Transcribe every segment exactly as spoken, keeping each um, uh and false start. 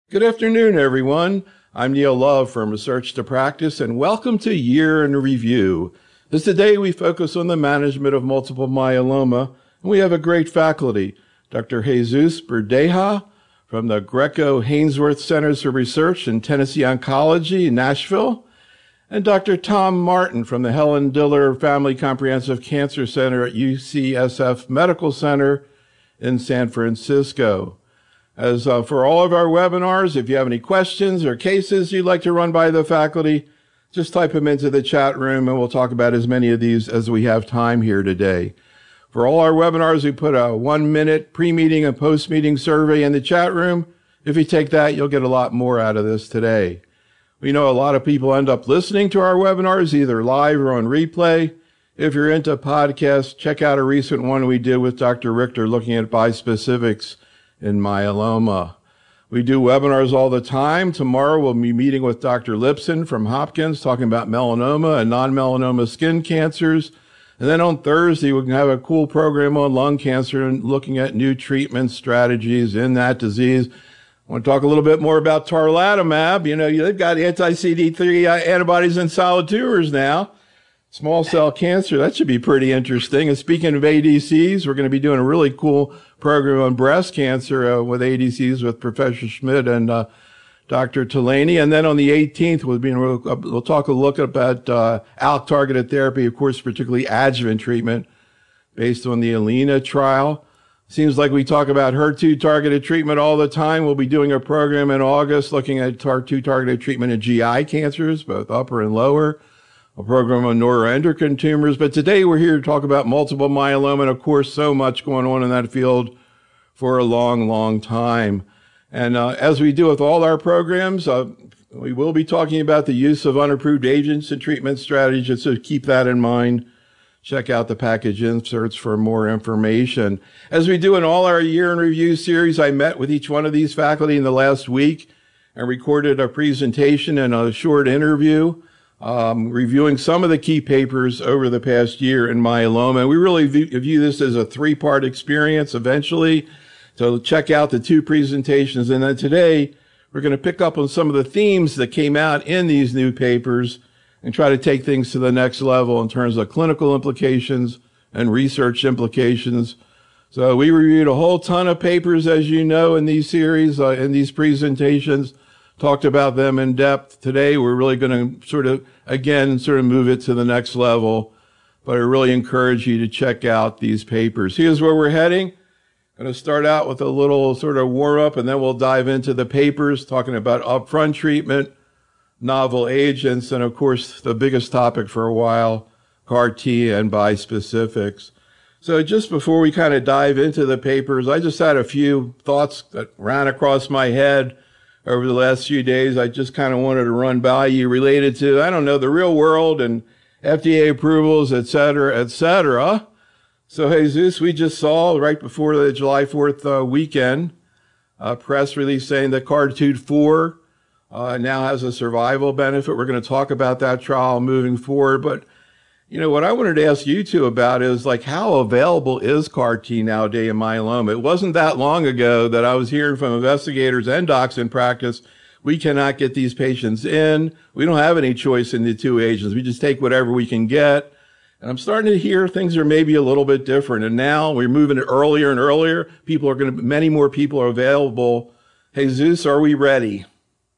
Good afternoon, everyone. I'm Neil Love from Research to Practice, and welcome to Year in Review. As today we focus on the management of multiple myeloma, and we have a great faculty, Doctor Jesus Verdeja from the Greco Hainsworth Centers for Research in Tennessee Oncology in Nashville, and Doctor Tom Martin from the Helen Diller Family Comprehensive Cancer Center at U C S F Medical Center in San Francisco. As uh, for all of our webinars, if you have any questions or cases you'd like to run by the faculty, just type them into the chat room and we'll talk about as many of these as we have time here today. For all our webinars, we put a one-minute pre-meeting and post-meeting survey in the chat room. If you take that, you'll get a lot more out of this today. We know a lot of people end up listening to our webinars, either live or on replay. If you're into podcasts, check out a recent one we did with Doctor Richter looking at bispecifics in myeloma. We do webinars all the time. Tomorrow we'll be meeting with Doctor Lipson from Hopkins talking about melanoma and non-melanoma skin cancers. And then on Thursday, we can have a cool program on lung cancer and looking at new treatment strategies in that disease. I want to talk a little bit more about tarlatamab. You know, they've got anti-C D three antibodies in solid tumors now. Small cell cancer, that should be pretty interesting. And speaking of A D Cs, we're going to be doing a really cool program on breast cancer uh, with A D Cs with Professor Schmidt and uh, Doctor Talani. And then on the eighteenth, we'll, be, we'll talk a look about uh, A L K-targeted therapy, of course, particularly adjuvant treatment based on the ELENA trial. Seems like we talk about H E R two targeted treatment all the time. We'll be doing a program in August looking at H E R two targeted treatment in G I cancers, both upper and lower. A program on neuroendocrine tumors, but today we're here to talk about multiple myeloma, and of course, so much going on in that field for a long, long time. And uh, as we do with all our programs, uh, we will be talking about the use of unapproved agents and treatment strategies, so keep that in mind. Check out the package inserts for more information. As we do in all our Year in Review series, I met with each one of these faculty in the last week and recorded a presentation and a short interview. Um, reviewing some of the key papers over the past year in myeloma. We really view, view this as a three-part experience eventually. So check out the two presentations. And then today, we're going to pick up on some of the themes that came out in these new papers and try to take things to the next level in terms of clinical implications and research implications. So we reviewed a whole ton of papers, as you know, in these series, uh, in these presentations. Talked about them in depth. Today, we're really going to sort of, again, sort of move it to the next level. But I really encourage you to check out these papers. Here's where we're heading. Going to start out with a little sort of warm-up, and then we'll dive into the papers, talking about upfront treatment, novel agents, and, of course, the biggest topic for a while, C A R T and bispecifics. So just before we kind of dive into the papers, I just had a few thoughts that ran across my head over the last few days. I just kind of wanted to run by you related to, I don't know, the real world and F D A approvals, et cetera, et cetera. So, Jesus, we just saw right before the July fourth uh, weekend, a press release saying that CARTITUDE four uh, now has a survival benefit. We're going to talk about that trial moving forward. But, you know, what I wanted to ask you two about is, like, how available is C A R T nowadays in myeloma? It wasn't that long ago that I was hearing from investigators and docs in practice, we cannot get these patients in. We don't have any choice in the two agents. We just take whatever we can get. And I'm starting to hear things are maybe a little bit different. And now we're moving it earlier and earlier. People are going to, many more people are available. Jesus, are we ready?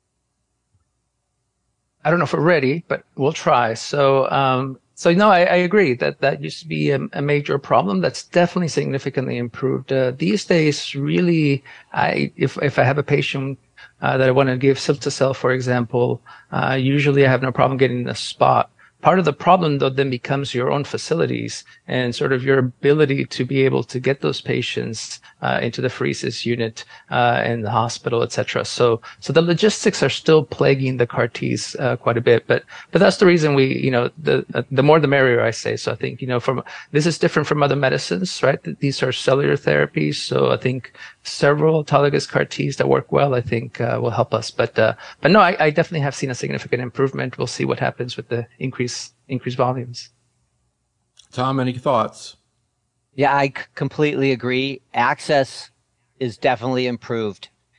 I don't know if we're ready, but we'll try. So, um, So, no, I, I agree that that used to be a, a major problem. That's definitely significantly improved. Uh, these days, really, I, if, if I have a patient uh, that I want to give cilta-cel, for example, uh, usually I have no problem getting the spot. Part of the problem, though, then becomes your own facilities and sort of your ability to be able to get those patients uh, into the pheresis unit uh, in the hospital, et cetera. So, so the logistics are still plaguing the C A R Ts uh, quite a bit. But, but that's the reason we, you know, the uh, the more the merrier, I say. So I think, you know, from this is different from other medicines, right? These are cellular therapies. So I think several autologous C A R Ts that work well, I think, uh, will help us. But, uh, but no, I, I definitely have seen a significant improvement. We'll see what happens with the increase, increased volumes. Tom, any thoughts? Yeah, I c- completely agree. Access is definitely improved.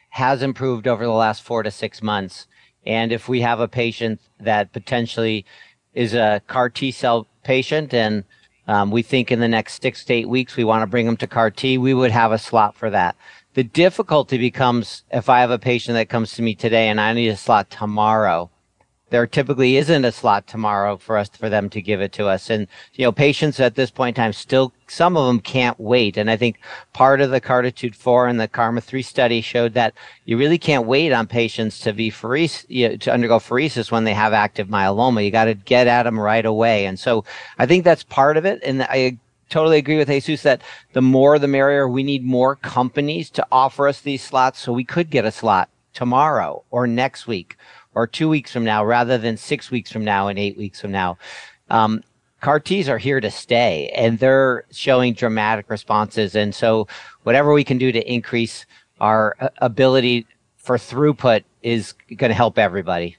has improved over the last four to six months. And if we have a patient that potentially is a CAR T cell patient and um, we think in the next six to eight weeks we want to bring them to CAR T, we would have a slot for that. The difficulty becomes if I have a patient that comes to me today and I need a slot tomorrow, there typically isn't a slot tomorrow for us, for them to give it to us. And, you know, patients at this point in time still, some of them can't wait. And I think part of the CARTITUDE four and the KarMMa three study showed that you really can't wait on patients to be pheres- you know, to undergo pheresis when they have active myeloma. You got to get at them right away. And so I think that's part of it. And I totally agree with Jesus that the more the merrier. We need more companies to offer us these slots so we could get a slot tomorrow or next week or two weeks from now, rather than six weeks from now and eight weeks from now. Um, CAR Ts are here to stay, and they're showing dramatic responses. And so whatever we can do to increase our uh, ability for throughput is going to help everybody.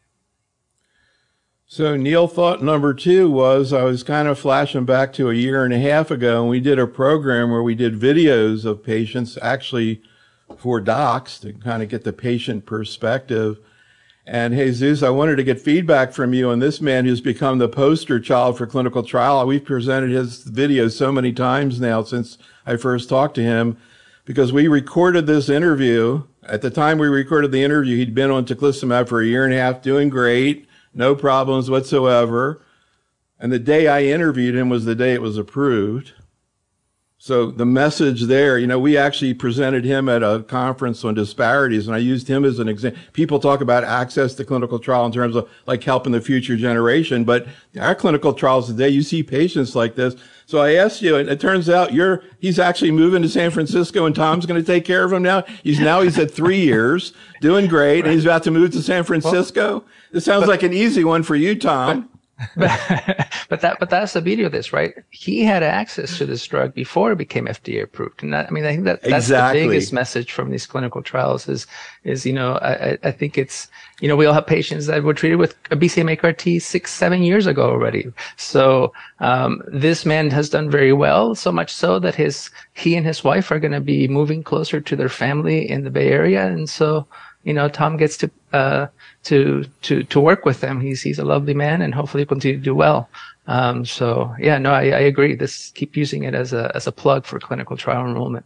So Neil, thought number two was, I was kind of flashing back to a year and a half ago, and we did a program where we did videos of patients, actually for docs, to kind of get the patient perspective. And Jesus, I wanted to get feedback from you on this man who's become the poster child for clinical trial. We've presented his videos so many times now since I first talked to him, because we recorded this interview. At the time we recorded the interview, he'd been on teclistamab for a year and a half, doing great, no problems whatsoever. And the day I interviewed him was the day it was approved. So the message there, you know, we actually presented him at a conference on disparities, and I used him as an example. People talk about access to clinical trial in terms of like helping the future generation, but our clinical trials today, you see patients like this. So I asked you, and it turns out you're, he's actually moving to San Francisco, and Tom's going to take care of him now. He's now, he's at three years, doing great, and he's about to move to San Francisco. This sounds like an easy one for you, Tom. but, but that but that's the beauty of this, right? He had access to this drug before it became F D A approved, and that, I mean, I think that that's exactly. the biggest message from these clinical trials is is you know I I think it's you know we all have patients that were treated with a B C M A CAR T six seven years ago already. So um, this man has done very well, so much so that his he and his wife are going to be moving closer to their family in the Bay Area, and so. You know, Tom gets to uh, to to to work with them. He's he's a lovely man, and hopefully continue to do well. Um, so yeah, no, I, I agree. This keep using it as a as a plug for clinical trial enrollment.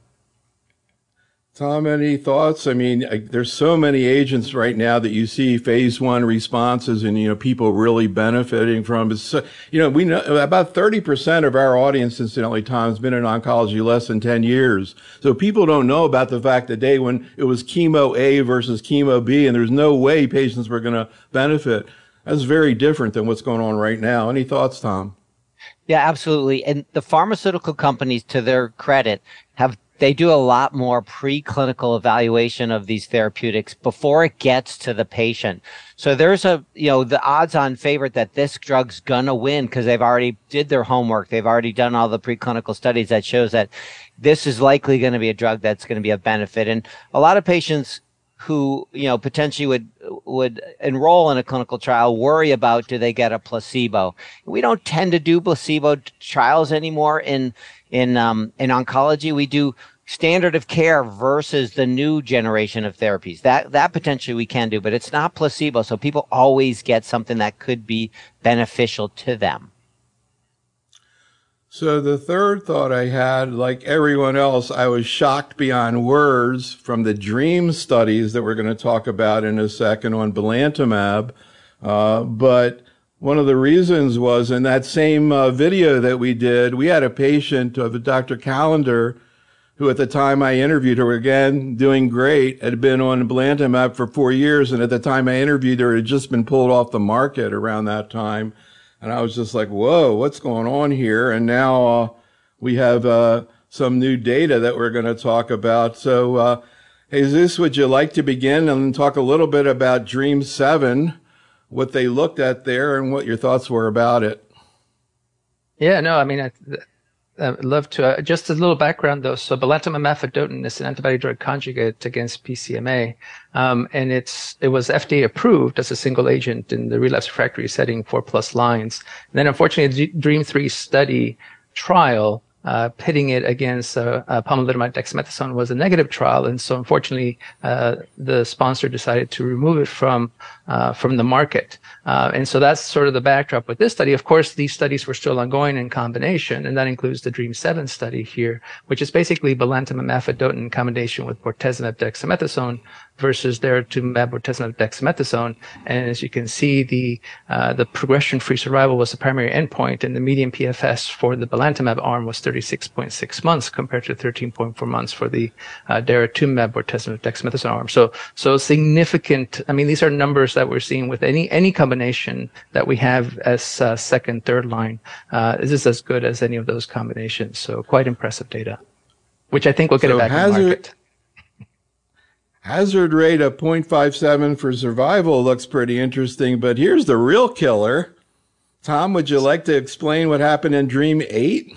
Tom, any thoughts? I mean, I, there's so many agents right now that you see phase one responses and, you know, people really benefiting from. It's so, you know, we know about thirty percent of our audience, incidentally, Tom, has been in oncology less than ten years. So people don't know about the fact that day when it was chemo A versus chemo B, and there's no way patients were going to benefit. That's very different than what's going on right now. Any thoughts, Tom? Yeah, absolutely. And the pharmaceutical companies, to their credit, have they do a lot more preclinical evaluation of these therapeutics before it gets to the patient. So there's a, you know, the odds on favorite that this drug's gonna win because they've already did their homework. They've already done all the preclinical studies that shows that this is likely going to be a drug that's going to be of benefit. And a lot of patients who, you know, potentially would would enroll in a clinical trial worry about, do they get a placebo? We don't tend to do placebo trials anymore in in um, in oncology. We do standard of care versus the new generation of therapies. That that potentially we can do, but it's not placebo. So people always get something that could be beneficial to them. So the third thought I had, like everyone else, I was shocked beyond words from the DREAM studies that we're going to talk about in a second on belantamab. Uh, but one of the reasons was in that same uh, video that we did, we had a patient of Doctor Callender, who at the time I interviewed her, again, doing great, had been on belantamab for four years. And at the time I interviewed her, it had just been pulled off the market around that time. And I was just like, whoa, what's going on here? And now uh, we have uh, some new data that we're going to talk about. So, uh, Jesus, would you like to begin and talk a little bit about DREAM seven, what they looked at there, and what your thoughts were about it? Yeah, no, I mean, I, I'd love to. Uh, just a little background, though. So belantamab mafodotin is an antibody-drug conjugate against B C M A, um, and it's it was F D A approved as a single agent in the relapse refractory setting for plus lines. And then, unfortunately, the DREAM three study trial uh, pitting it against uh, uh, pomalidomide dexamethasone was a negative trial, and so unfortunately, uh, the sponsor decided to remove it from uh, from the market. Uh, and so that's sort of the backdrop with this study. Of course, these studies were still ongoing in combination, and that includes the DREAM seven study here, which is basically belantamab mafodotin in combination with bortezomib dexamethasone versus daratumumab bortezomib dexamethasone. And as you can see, the uh, the progression-free survival was the primary endpoint, and the median P F S for the belantamab arm was thirty-six point six months compared to thirteen point four months for the uh, daratumumab bortezomib dexamethasone arm. So, so significant. I mean, these are numbers that we're seeing with any any combination that we have as uh, second, third line. Uh, this is as good as any of those combinations. So, quite impressive data, which I think will get so it back hazard, in the market. Hazard rate of zero point five seven for survival looks pretty interesting, but here's the real killer. Tom, would you like to explain what happened in DREAM eight?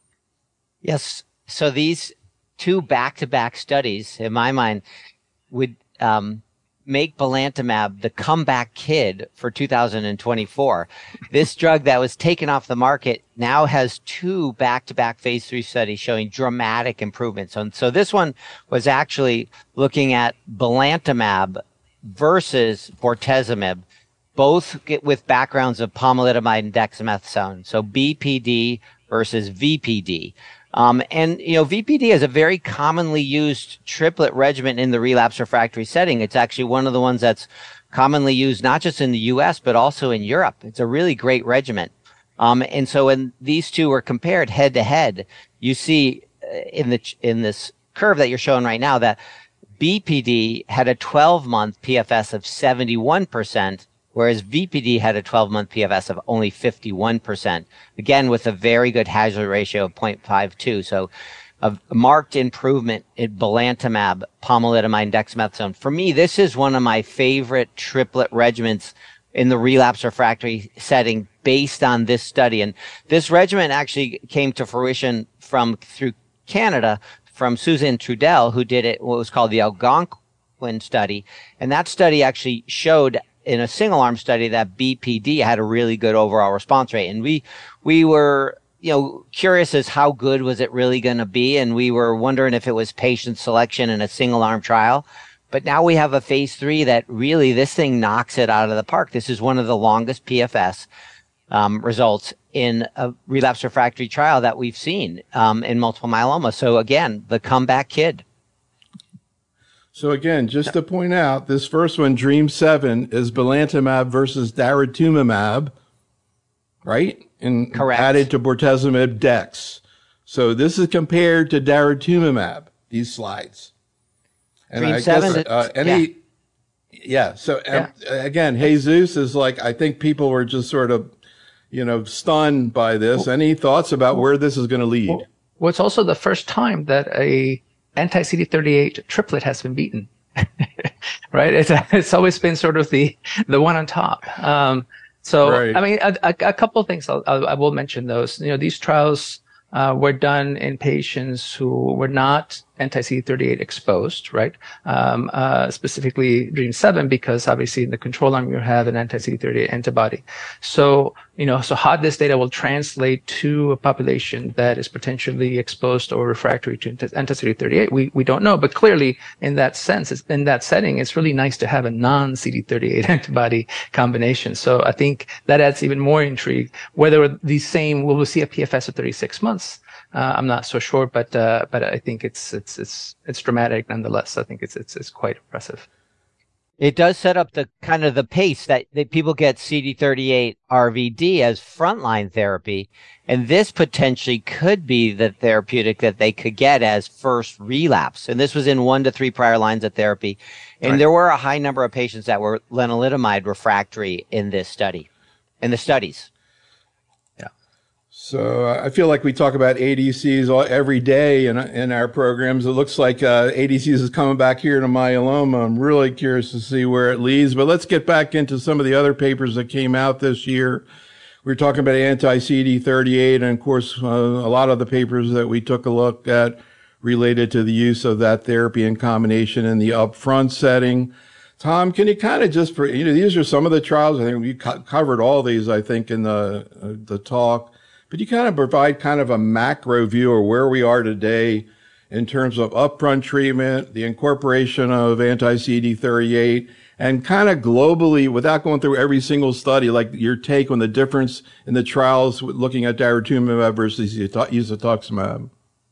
Yes. So these two back-to-back studies, in my mind, would um, make belantamab the comeback kid for two thousand twenty-four. This drug that was taken off the market now has two back-to-back phase three studies showing dramatic improvements. And so this one was actually looking at belantamab versus bortezomib, both get with backgrounds of pomalidomide and dexamethasone. So B P D versus V P D. Um, and, you know, V P D is a very commonly used triplet regimen in the relapse refractory setting. It's actually one of the ones that's commonly used not just in the U S, but also in Europe. It's a really great regimen. Um, and so when these two were compared head to head, you see in the, in this curve that you're showing right now that B P D had a twelve month P F S of seventy-one percent, whereas V P D had a twelve month P F S of only fifty-one percent, again with a very good hazard ratio of zero point five two. So a marked improvement in belantamab, pomalidomide, and dexamethasone. For me, this is one of my favorite triplet regimens in the relapse refractory setting based on this study. And this regimen actually came to fruition from through Canada from Susan Trudel, who did it, what was called the Algonquin study. And that study actually showed in a single arm study that B P D had a really good overall response rate. And we, we were, you know, curious as how good was it really going to be. And we were wondering if it was patient selection in a single arm trial. But now we have a phase three that really, this thing knocks it out of the park. This is one of the longest P F S um, results in a relapse refractory trial that we've seen um, in multiple myeloma. So again, the comeback kid. So again, just to point out, this first one, DREAM seven, is belantamab versus daratumumab, right? And correct. Added to bortezomib dex. So this is compared to daratumumab, these slides. And DREAM I seven, guess, uh, any, yeah. yeah so yeah. Um, again, Jesus is like, I think people were just sort of, you know, stunned by this. Any thoughts about where this is going to lead? Well, it's also the first time that a anti-C D thirty-eight triplet has been beaten, right? It's, it's always been sort of the, the one on top. Um, so, right. I mean, a, a, a couple of things I'll, I'll, I will mention those. You know, these trials uh, were done in patients who were not anti-C D thirty-eight exposed, right? Um, uh, specifically DREAM seven, because obviously in the control arm you have an anti-C D thirty-eight antibody. So, you know, so how this data will translate to a population that is potentially exposed or refractory to anti-C D thirty-eight, we, we don't know. But clearly, in that sense, it's, in that setting, it's really nice to have a non-C D thirty-eight antibody combination. So I think that adds even more intrigue. Whether the same, will we see a P F S of thirty-six months? Uh, I'm not so sure, but uh, but I think it's it's it's it's dramatic nonetheless. I think it's it's it's quite impressive. It does set up the kind of the pace that, that people get C D thirty-eight R V D as frontline therapy, and this potentially could be the therapeutic that they could get as first relapse. And this was in one to three prior lines of therapy, and right. there were a high number of patients that were lenalidomide refractory in this study, in the studies. So uh, I feel like we talk about A D Cs all, every day in, in our programs. It looks like uh, A D Cs is coming back here to myeloma. I'm really curious to see where it leads. But let's get back into some of the other papers that came out this year. We were talking about anti-C D thirty-eight, and of course, uh, a lot of the papers that we took a look at related to the use of that therapy in combination in the upfront setting. Tom, can you kind of just, you know, these are some of the trials. I think we co- covered all these, I think, in the uh, the talk. but you kind of provide kind of a macro view of where we are today in terms of upfront treatment, the incorporation of anti-C D thirty-eight, and kind of globally, without going through every single study, like your take on the difference in the trials looking at daratumumab versus isatuximab.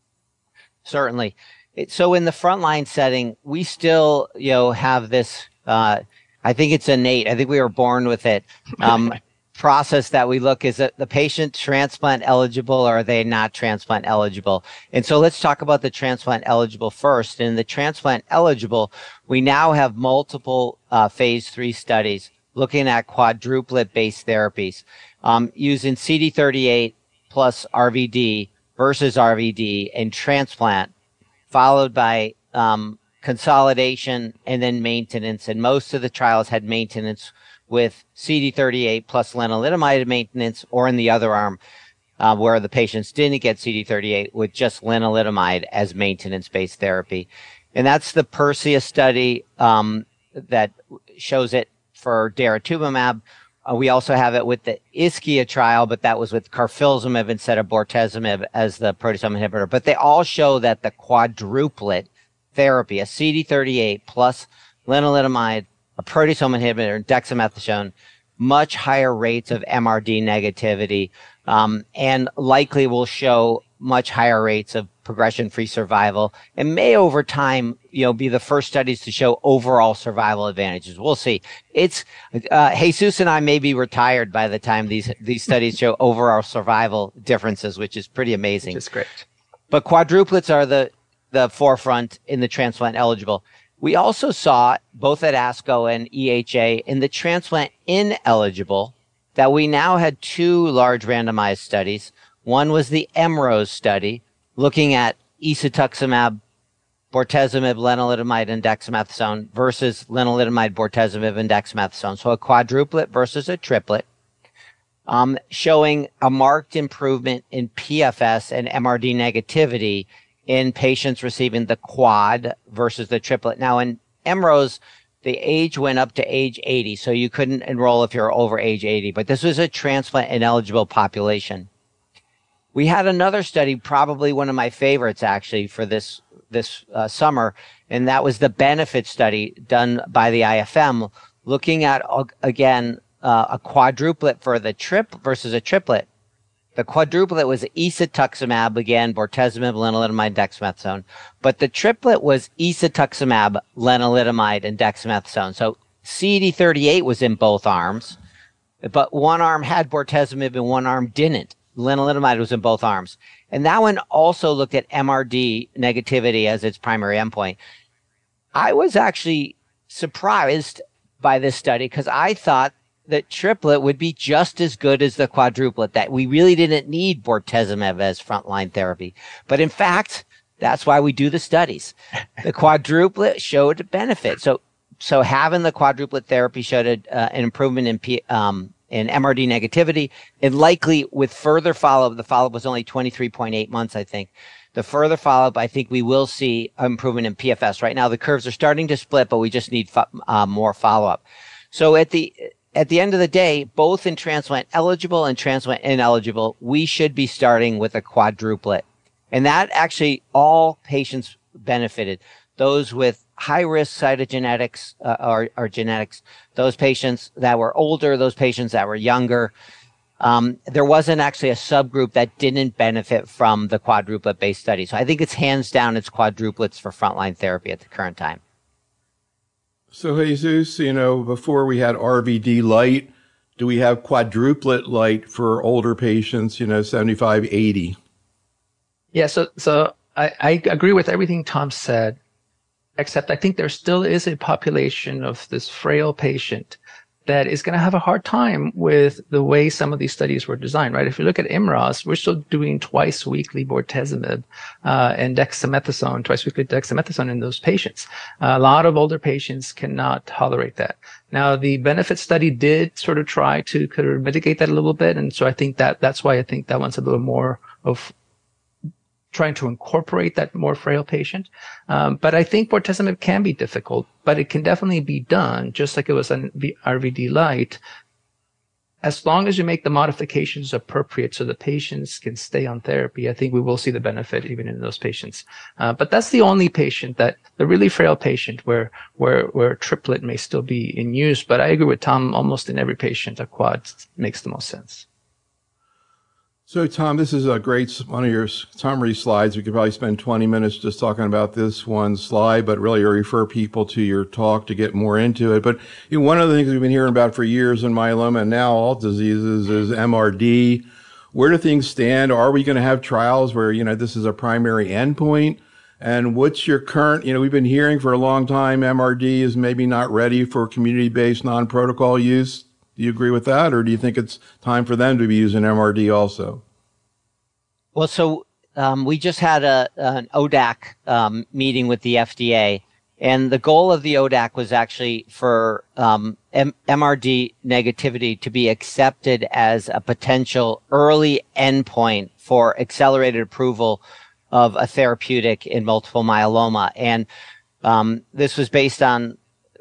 Certainly. So in the frontline setting, we still, you know, have this, uh, I think it's innate. I think we were born with it. Um, process that we look, is that the patient transplant eligible or are they not transplant eligible? And so let's talk about the transplant eligible first. In the transplant eligible, we now have multiple uh, phase three studies looking at quadruplet based therapies, um, using C D thirty-eight plus R V D versus R V D and transplant, followed by um, consolidation and then maintenance. And most of the trials had maintenance with C D thirty-eight plus lenalidomide maintenance, or in the other arm, uh, where the patients didn't get C D thirty-eight with just lenalidomide as maintenance-based therapy. And that's the Perseus study um, that shows it for daratumumab. Uh, we also have it with the Ischia trial, but that was with carfilzomib instead of bortezomib as the proteasome inhibitor. But they all show that the quadruplet therapy, a C D thirty-eight plus lenalidomide, a proteasome inhibitor, dexamethasone, much higher rates of M R D negativity, um, and likely will show much higher rates of progression-free survival, and may over time, you know, be the first studies to show overall survival advantages. We'll see. It's uh, Jesus and I may be retired by the time these these studies show overall survival differences, which is pretty amazing. Which is great. But quadruplets are the the forefront in the transplant eligible. We also saw both at ASCO and E H A in the transplant ineligible that we now had two large randomized studies. One was the EMROSE study looking at isatuximab, bortezomib, lenalidomide, and dexamethasone versus lenalidomide, bortezomib, and dexamethasone. So a quadruplet versus a triplet, um, showing a marked improvement in P F S and M R D negativity in patients receiving the quad versus the triplet. Now, in EMROSE, the age went up to age eighty, so you couldn't enroll if you're over age eighty, but this was a transplant ineligible population. We had another study, probably one of my favorites actually for this this uh, summer, and that was the benefit study done by the I F M, looking at, uh, again, uh, a quadruplet for the trip versus a triplet. The quadruplet was isatuximab, again, bortezomib, lenalidomide, dexamethasone. But the triplet was isatuximab, lenalidomide, and dexamethasone. So C D thirty-eight was in both arms, but one arm had bortezomib and one arm didn't. Lenalidomide was in both arms. And that one also looked at M R D negativity as its primary endpoint. I was actually surprised by this study because I thought that triplet would be just as good as the quadruplet, that we really didn't need bortezomib as frontline therapy. But in fact, that's why we do the studies. The quadruplet showed benefit. So, so having the quadruplet therapy showed a, uh, an improvement in P, um, in M R D negativity, and likely with further follow-up, the follow-up was only twenty-three point eight months, I think. The further follow-up, I think we will see improvement in P F S. Right now, the curves are starting to split, but we just need fo- uh, more follow-up. So at the at the end of the day, both in transplant eligible and transplant ineligible, we should be starting with a quadruplet. And that actually, all patients benefited. Those with high-risk cytogenetics uh, or, or genetics, those patients that were older, those patients that were younger. Um, there wasn't actually a subgroup that didn't benefit from the quadruplet-based study. So I think it's hands down, it's quadruplets for frontline therapy at the current time. So Jesus, you know, before we had R V D light, do we have quadruplet light for older patients, you know, seventy-five, eighty? Yeah, so so I, I agree with everything Tom said, except I think there still is a population of this frail patient that is going to have a hard time with the way some of these studies were designed, right? If you look at IMROS, we're still doing twice weekly bortezomib uh, and dexamethasone, twice weekly dexamethasone in those patients. Uh, a lot of older patients cannot tolerate that. Now, the benefit study did sort of try to kind of mitigate that a little bit, and so I think that that's why I think that one's a little more of trying to incorporate that more frail patient. Um, but I think bortezomib can be difficult, but it can definitely be done, just like it was on R V D light. as long as you make the modifications appropriate so the patients can stay on therapy, I think we will see the benefit even in those patients. Uh, but that's the only patient that, the really frail patient where, where, where a triplet may still be in use. But I agree with Tom, almost in every patient, a quad makes the most sense. So, Tom, this is a great, one of your summary slides. We could probably spend twenty minutes just talking about this one slide, but really refer people to your talk to get more into it. But you know, one of the things we've been hearing about for years in myeloma and now all diseases is M R D. Where do things stand? Are we going to have trials where, you know, this is a primary endpoint? And what's your current, you know, we've been hearing for a long time M R D is maybe not ready for community-based non-protocol use. Do you agree with that, or do you think it's time for them to be using M R D also? Well, so um, we just had a, an O D A C um, meeting with the F D A, and the goal of the O D A C was actually for um, M- MRD negativity to be accepted as a potential early endpoint for accelerated approval of a therapeutic in multiple myeloma. And um, this was based on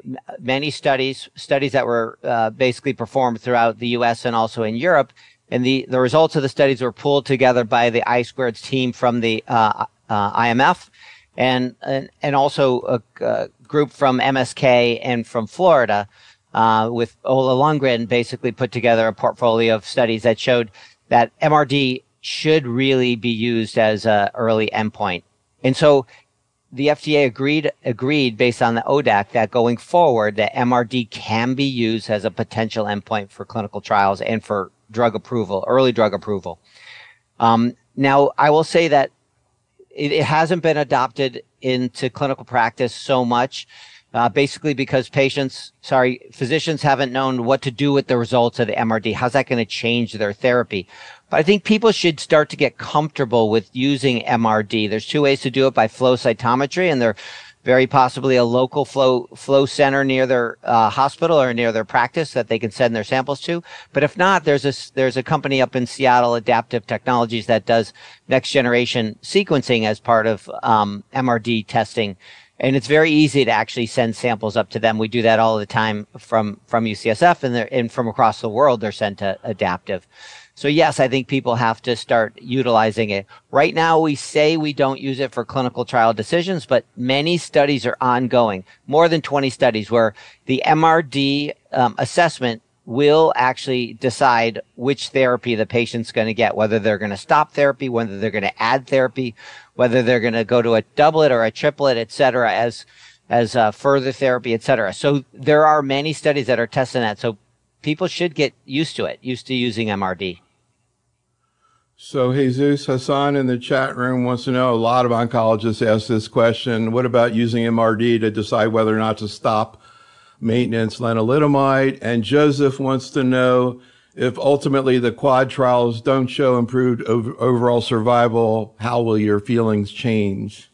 many studies, studies that were uh, basically performed throughout the U S and also in Europe. And the, the results of the studies were pulled together by the I Squared team from the uh, uh, I M F and, and, and also a, a group from M S K and from Florida uh, with Ola Lundgren basically put together a portfolio of studies that showed that M R D should really be used as an early endpoint. And so the F D A agreed agreed based on the O D A C that going forward, that M R D can be used as a potential endpoint for clinical trials and for drug approval, early drug approval. Um, now, I will say that it, it hasn't been adopted into clinical practice so much, uh, basically because patients, sorry, physicians haven't known what to do with the results of the M R D. How's that going to change their therapy? But I think people should start to get comfortable with using M R D. There's two ways to do it: by flow cytometry, and they're very possibly a local flow flow center near their uh, hospital or near their practice that they can send their samples to. But if not, there's a there's a company up in Seattle, Adaptive Technologies, that does next generation sequencing as part of um, M R D testing. And it's very easy to actually send samples up to them. We do that all the time from from U C S F, and they're, and from across the world, they're sent to Adaptive. So yes, I think people have to start utilizing it. Right now, we say we don't use it for clinical trial decisions, but many studies are ongoing, more than twenty studies, where the M R D um, assessment will actually decide which therapy the patient's going to get, whether they're going to stop therapy, whether they're going to add therapy, whether they're going to go to a doublet or a triplet, et cetera, as as uh, further therapy, et cetera. So there are many studies that are testing that. So people should get used to it, used to using M R D. So Jesus Hassan in the chat room wants to know, a lot of oncologists ask this question, what about using M R D to decide whether or not to stop maintenance lenalidomide? And Joseph wants to know, if ultimately the quad trials don't show improved over, overall survival, how will your feelings change?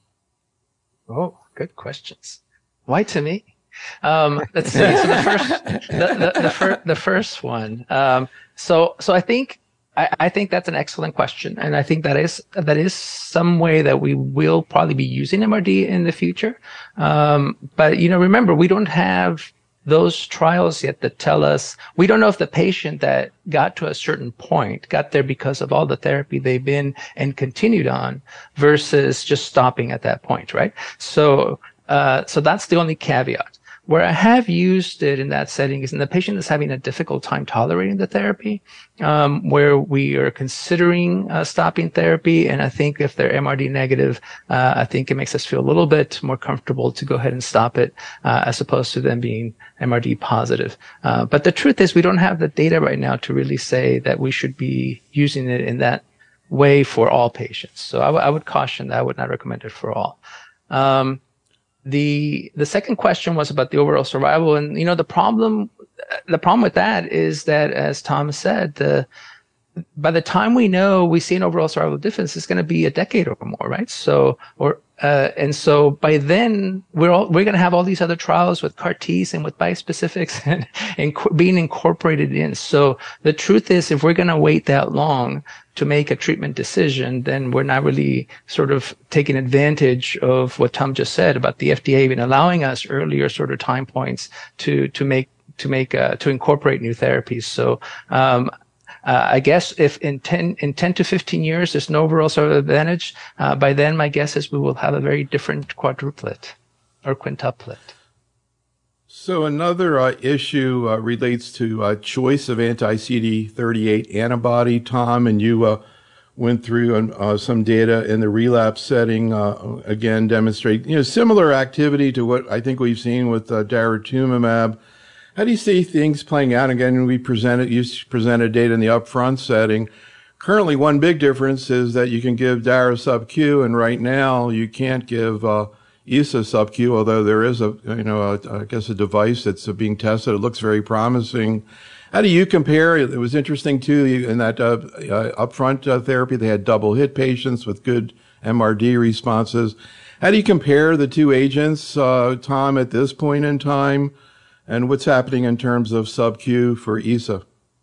Oh, good questions. Why to me? Um, let's see. So the first, the, the, the, fir- the first one. Um, so, so I think, I, I think that's an excellent question. And I think that is, that is some way that we will probably be using M R D in the future. Um, but, you know, remember, we don't have those trials yet that tell us, we don't know if the patient that got to a certain point got there because of all the therapy they've been and continued on versus just stopping at that point, right? So, uh, so that's the only caveat. Where I have used it in that setting is in the patient is having a difficult time tolerating the therapy, um, where we are considering uh, stopping therapy. And I think if they're M R D negative, uh, I think it makes us feel a little bit more comfortable to go ahead and stop it, uh, as opposed to them being M R D positive. Uh, but the truth is we don't have the data right now to really say that we should be using it in that way for all patients. So I, w- I would caution that. I would not recommend it for all. Um, The the second question was about the overall survival, and you know the problem the problem with that is that, as Tom said, the by the time we know we see an overall survival difference, it's going to be a decade or more, right? So or uh, and so by then we're all we're going to have all these other trials with C A R Ts and with bispecifics and, and co- being incorporated in. So the truth is, if we're going to wait that long to make a treatment decision, then we're not really sort of taking advantage of what Tom just said about the F D A even allowing us earlier sort of time points to to make to make uh, to incorporate new therapies. So um, uh, I guess if in ten in ten to fifteen years there's no overall survival advantage, uh, by then my guess is we will have a very different quadruplet or quintuplet. So another uh, issue uh, relates to uh, choice of anti-C D thirty-eight antibody, Tom, and you uh, went through uh, some data in the relapse setting, uh, again, demonstrate, you know, similar activity to what I think we've seen with uh, daratumumab. How do you see things playing out? Again, we presented, you presented data in the upfront setting. Currently, one big difference is that you can give Dara sub-Q, and right now you can't give uh, E S A sub-Q, although there is a, you know, a, I guess a device that's being tested. It looks very promising. How do you compare? It was interesting too in that uh, uh, upfront uh, therapy. They had double hit patients with good M R D responses. How do you compare the two agents, uh, Tom, at this point in time, and what's happening in terms of sub-Q for E S A?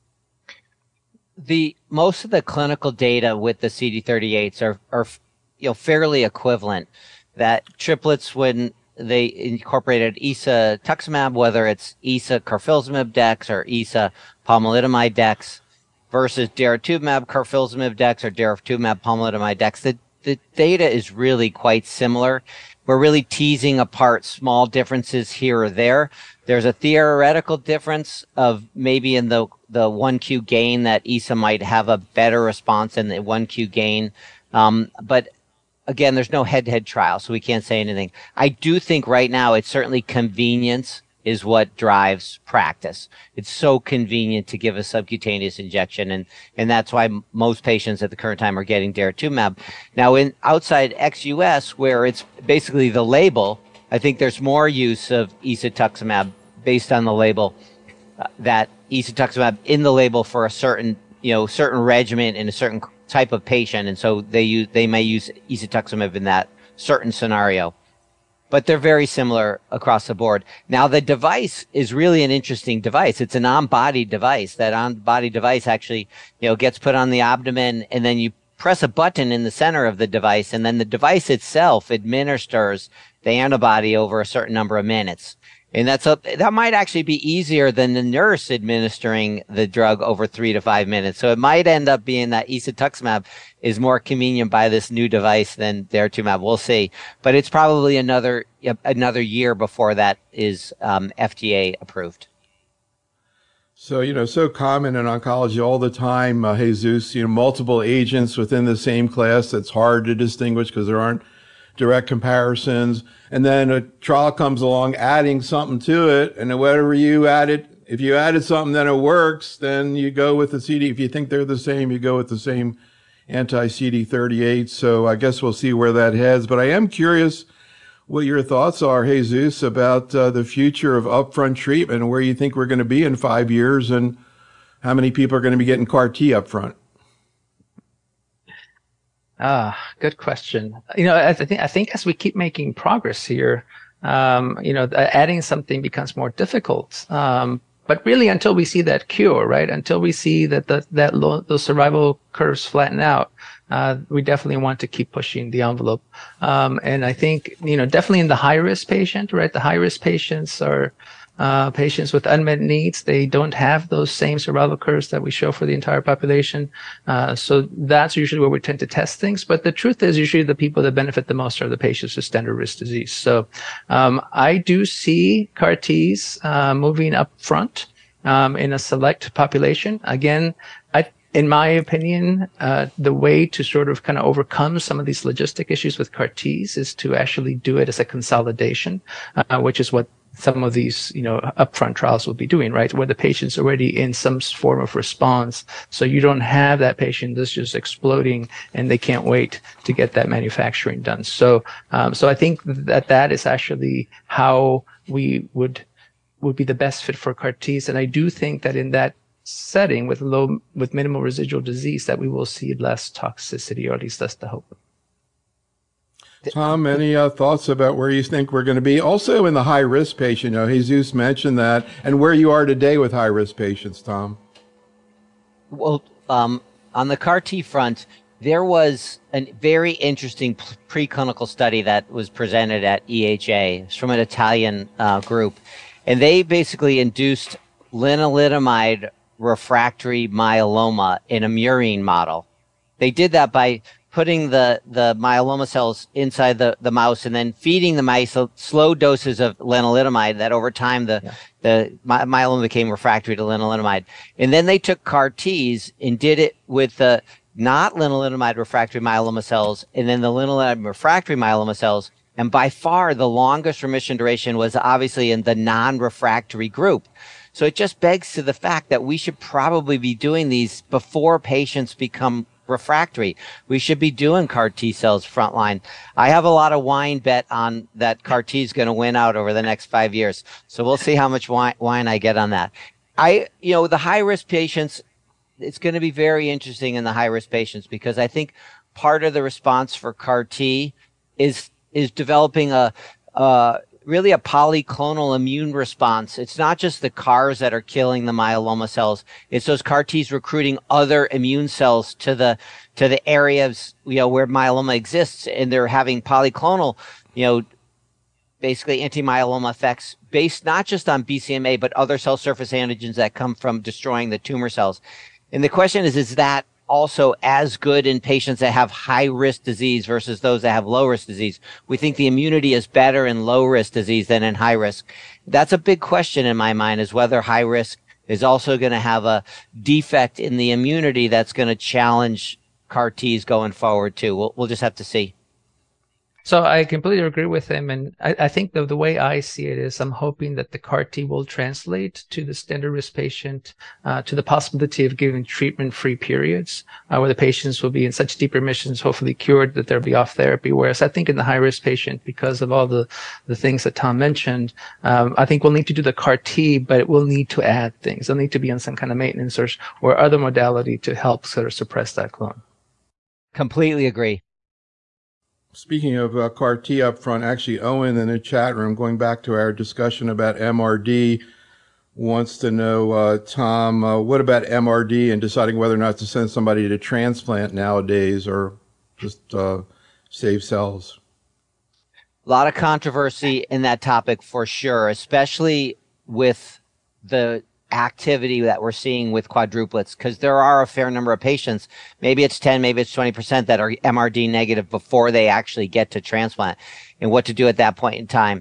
The most of the clinical data with the C D thirty-eights are are you know fairly equivalent. That triplets, when they incorporated E S A tuximab, whether it's E S A carfilzomib dex or E S A pomalidomide dex versus daratumumab carfilzomib dex or daratumumab pomalidomide dex, the, the data is really quite similar. We're really teasing apart small differences here or there. There's a theoretical difference of maybe in the, the one Q gain that E S A might have a better response in the one Q gain. Um, but Again, there's no head-to-head trial, so we can't say anything. I do think right now it's certainly convenience is what drives practice. It's so convenient to give a subcutaneous injection, and, and that's why m- most patients at the current time are getting daratumumab. Now, in outside ex-U S, where it's basically the label, I think there's more use of isatuximab based on the label, uh, that isatuximab in the label for a certain, you know, certain regimen in a certain type of patient, and so they use they may use isatuximab in that certain scenario, but they're very similar across the board. Now, the device is really an interesting device. It's an on-body device. That on-body device actually, you know, gets put on the abdomen, and then you press a button in the center of the device, and then the device itself administers the antibody over a certain number of minutes. And that's a, that might actually be easier than the nurse administering the drug over three to five minutes. So it might end up being that isatuximab is more convenient by this new device than daratumumab. We'll see. But it's probably another another year before that is um, F D A approved. So, you know, so common in oncology all the time, uh, Jesus, you know, multiple agents within the same class. That's hard to distinguish because there aren't direct comparisons. And then a trial comes along adding something to it, and whatever you added, if you added something then it works, then you go with the C D. If you think they're the same, you go with the same anti-C D thirty-eight. So I guess we'll see where that heads. But I am curious what your thoughts are, Jesus, about uh, the future of upfront treatment and where you think we're going to be in five years and how many people are going to be getting C A R T upfront. Ah, good question. You know, I think I think as we keep making progress here, um, you know, adding something becomes more difficult. Um, but really, until we see that cure, right? Until we see that the, that low, those survival curves flatten out, uh, we definitely want to keep pushing the envelope. Um, and I think, you know, definitely in the high risk patient, right? The high risk patients are Uh, patients with unmet needs. They don't have those same survival curves that we show for the entire population. Uh, so that's usually where we tend to test things. But the truth is usually the people that benefit the most are the patients with standard risk disease. So um, I do see C A R Ts uh, moving up front um, in a select population. Again, I in my opinion, uh, the way to sort of kind of overcome some of these logistic issues with C A R Ts is to actually do it as a consolidation, uh, which is what some of these, you know, upfront trials will be doing, right? Where the patient's already in some form of response. So you don't have that patient that's just exploding and they can't wait to get that manufacturing done. So, um, so I think that that is actually how we would, would be the best fit for C A R Ts. And I do think that in that setting with low, with minimal residual disease, that we will see less toxicity, or at least that's the hope. Tom, any uh, thoughts about where you think we're going to be? Also in the high-risk patient, you know, Jesus mentioned that, and where you are today with high-risk patients, Tom. Well, um, on the C A R T front, there was a very interesting preclinical study that was presented at E H A. It's from an Italian uh, group, and they basically induced lenalidomide refractory myeloma in a murine model. They did that by putting the, the myeloma cells inside the, the mouse and then feeding the mice slow doses of lenalidomide that over time the, yeah. the my, myeloma became refractory to lenalidomide. And then they took C A R Ts and did it with the not lenalidomide refractory myeloma cells and then the lenalidomide refractory myeloma cells. And by far the longest remission duration was obviously in the non-refractory group. So it just begs to the fact that we should probably be doing these before patients become refractory. We should be doing C A R T cells frontline. I have a lot of wine bet on that C A R T is going to win out over the next five years. So we'll see how much wine, wine I get on that. I, you know, the high risk patients, it's going to be very interesting in the high risk patients because I think part of the response for C A R T is, is developing a, uh, really a polyclonal immune response. It's not just the C A Rs that are killing the myeloma cells. It's those C A R Ts recruiting other immune cells to the, to the areas, you know, where myeloma exists. And they're having polyclonal, you know, basically anti-myeloma effects based not just on B C M A, but other cell surface antigens that come from destroying the tumor cells. And the question is, is that also as good in patients that have high-risk disease versus those that have low-risk disease? We think the immunity is better in low-risk disease than in high-risk. That's a big question in my mind, is whether high-risk is also going to have a defect in the immunity that's going to challenge C A R Ts going forward, too. We'll, we'll just have to see. So I completely agree with him. And I, I think the, the way I see it is I'm hoping that the C A R T will translate to the standard risk patient, uh, to the possibility of giving treatment-free periods, uh, where the patients will be in such deep remissions, hopefully cured, that they'll be off therapy. Whereas I think in the high-risk patient, because of all the, the things that Tom mentioned, um, I think we'll need to do the C A R T, but it will need to add things. They'll need to be on some kind of maintenance or, or other modality to help sort of suppress that clone. Completely agree. Speaking of uh, C A R T up front, actually, Owen in the chat room, going back to our discussion about M R D, wants to know, uh, Tom, uh, what about M R D and deciding whether or not to send somebody to transplant nowadays or just uh, save cells? A lot of controversy in that topic for sure, especially with the activity that we're seeing with quadruplets, because there are a fair number of patients, maybe it's ten, maybe it's twenty percent, that are M R D negative before they actually get to transplant, and what to do at that point in time.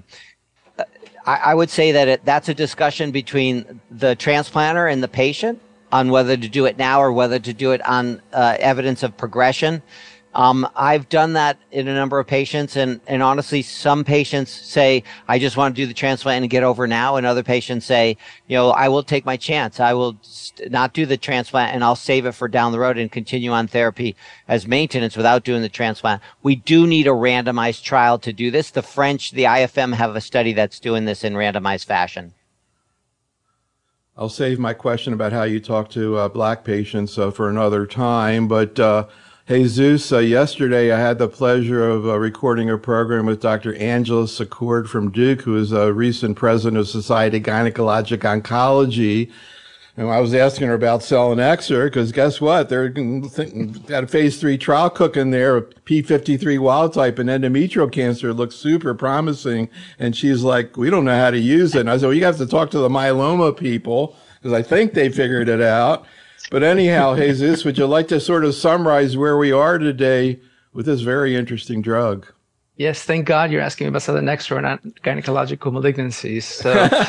I, I would say that it, that's a discussion between the transplanter and the patient on whether to do it now or whether to do it on uh, evidence of progression. Um, I've done that in a number of patients, and, and honestly, some patients say, I just want to do the transplant and get over now, and other patients say, you know, I will take my chance. I will st- not do the transplant, and I'll save it for down the road and continue on therapy as maintenance without doing the transplant. We do need a randomized trial to do this. The French, the I F M, have a study that's doing this in randomized fashion. I'll save my question about how you talk to uh, black patients uh, for another time, but uh, Jesus, uh, yesterday I had the pleasure of uh, recording a program with Doctor Angela Secord from Duke, who is a recent president of Society of Gynecologic Oncology. And I was asking her about selinexor, because guess what? They're got a phase three trial cooking there, P fifty-three wild type, and endometrial cancer looks super promising. And she's like, we don't know how to use it. And I said, well, you have to talk to the myeloma people, because I think they figured it out. But anyhow, Jesus, would you like to sort of summarize where we are today with this very interesting drug? Yes, thank God you're asking me about selinexor, not gynecological malignancies. So,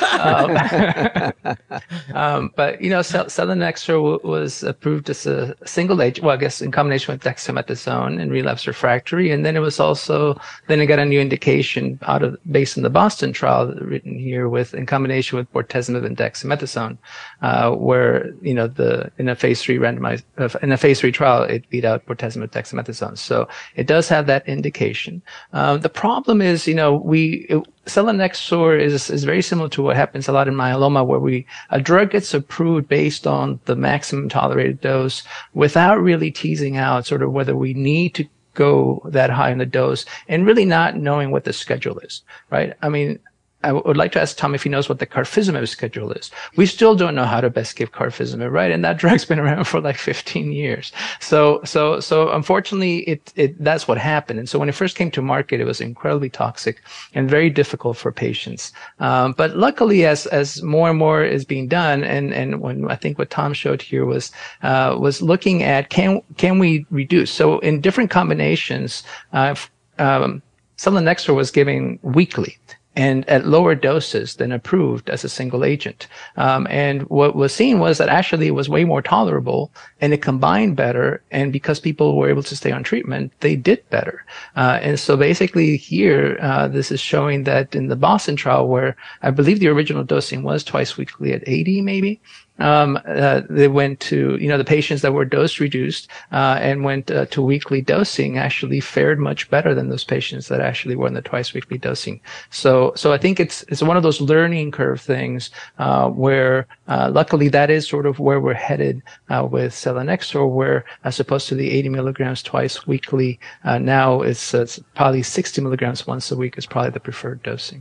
um, um, but you know, sel- selinexor w- was approved as a single agent. Well, I guess in combination with dexamethasone in relapse refractory, and then it was also then it got a new indication out of based on the Boston trial written here with in combination with bortezomib and dexamethasone, uh, where you know the in a phase three randomized uh, in a phase three trial it beat out bortezomib dexamethasone. So it does have that indication. Um, the problem is, you know, we, it, selinexor is, is very similar to what happens a lot in myeloma, where we, a drug gets approved based on the maximum tolerated dose without really teasing out sort of whether we need to go that high in the dose and really not knowing what the schedule is, right? I mean, I would like to ask Tom if he knows what the carfilzomib schedule is. We still don't know how to best give carfilzomib, right? And that drug's been around for like fifteen years. So, so, so unfortunately, it, it, that's what happened. And so when it first came to market, it was incredibly toxic and very difficult for patients. Um, but luckily, as, as more and more is being done, and, and when I think what Tom showed here was, uh, was looking at can, can we reduce? So in different combinations, uh, um, selinexor was given weekly and at lower doses than approved as a single agent. Um, and what was seen was that actually it was way more tolerable and it combined better. And because people were able to stay on treatment, they did better. Uh, and so basically here, uh, this is showing that in the Boston trial, where I believe the original dosing was twice weekly at eighty maybe, Um, uh, they went to, you know, the patients that were dose reduced, uh, and went uh, to weekly dosing actually fared much better than those patients that actually were in the twice weekly dosing. So, so I think it's, it's one of those learning curve things, uh, where, uh, luckily that is sort of where we're headed, uh, with selinexor, where as opposed to the eighty milligrams twice weekly, uh, now it's, uh, it's probably sixty milligrams once a week is probably the preferred dosing.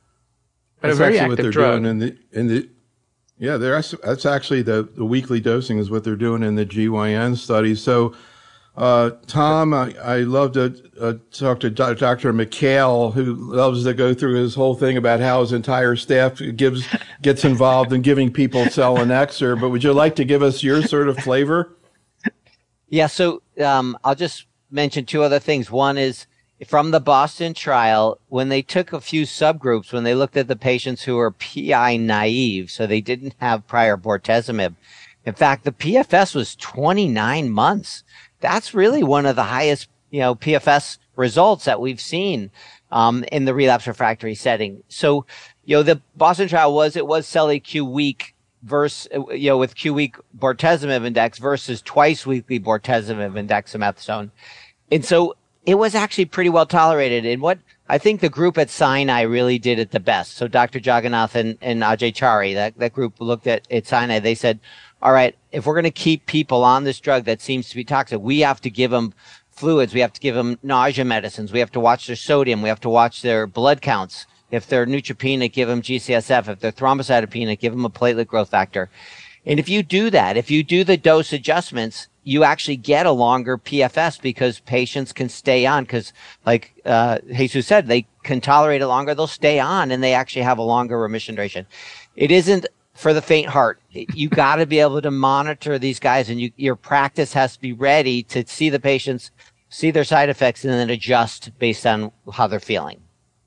But That's a very actually what active they're drug. doing in the, in the, Yeah, that's that's actually the, the weekly dosing is what they're doing in the G Y N study. So, uh, Tom, I, I love to uh, talk to Doctor McHale, who loves to go through his whole thing about how his entire staff gives gets involved in giving people selinexor. But would you like to give us your sort of flavor? Yeah, so um, I'll just mention two other things. One is from the Boston trial, when they took a few subgroups, when they looked at the patients who were P I naive, so they didn't have prior bortezomib. In fact, the P F S was twenty-nine months. That's really one of the highest, you know, P F S results that we've seen um, in the relapse refractory setting. So, you know, the Boston trial was, it was Seli-Q week versus, you know, with Q week bortezomib index versus twice weekly bortezomib and dexamethasone. And so it was actually pretty well tolerated. And what I think the group at Sinai really did it the best. So Doctor Jagannath and, and Ajay Chari, that, that group looked at, at Sinai. They said, all right, if we're going to keep people on this drug that seems to be toxic, we have to give them fluids. We have to give them nausea medicines. We have to watch their sodium. We have to watch their blood counts. If they're neutropenic, give them G C S F. If they're thrombocytopenic, give them a platelet growth factor. And if you do that, if you do the dose adjustments, you actually get a longer P F S because patients can stay on because, like uh, Jesus said, they can tolerate it longer. They'll stay on and they actually have a longer remission duration. It isn't for the faint heart. You got to be able to monitor these guys, and you, your practice has to be ready to see the patients, see their side effects, and then adjust based on how they're feeling.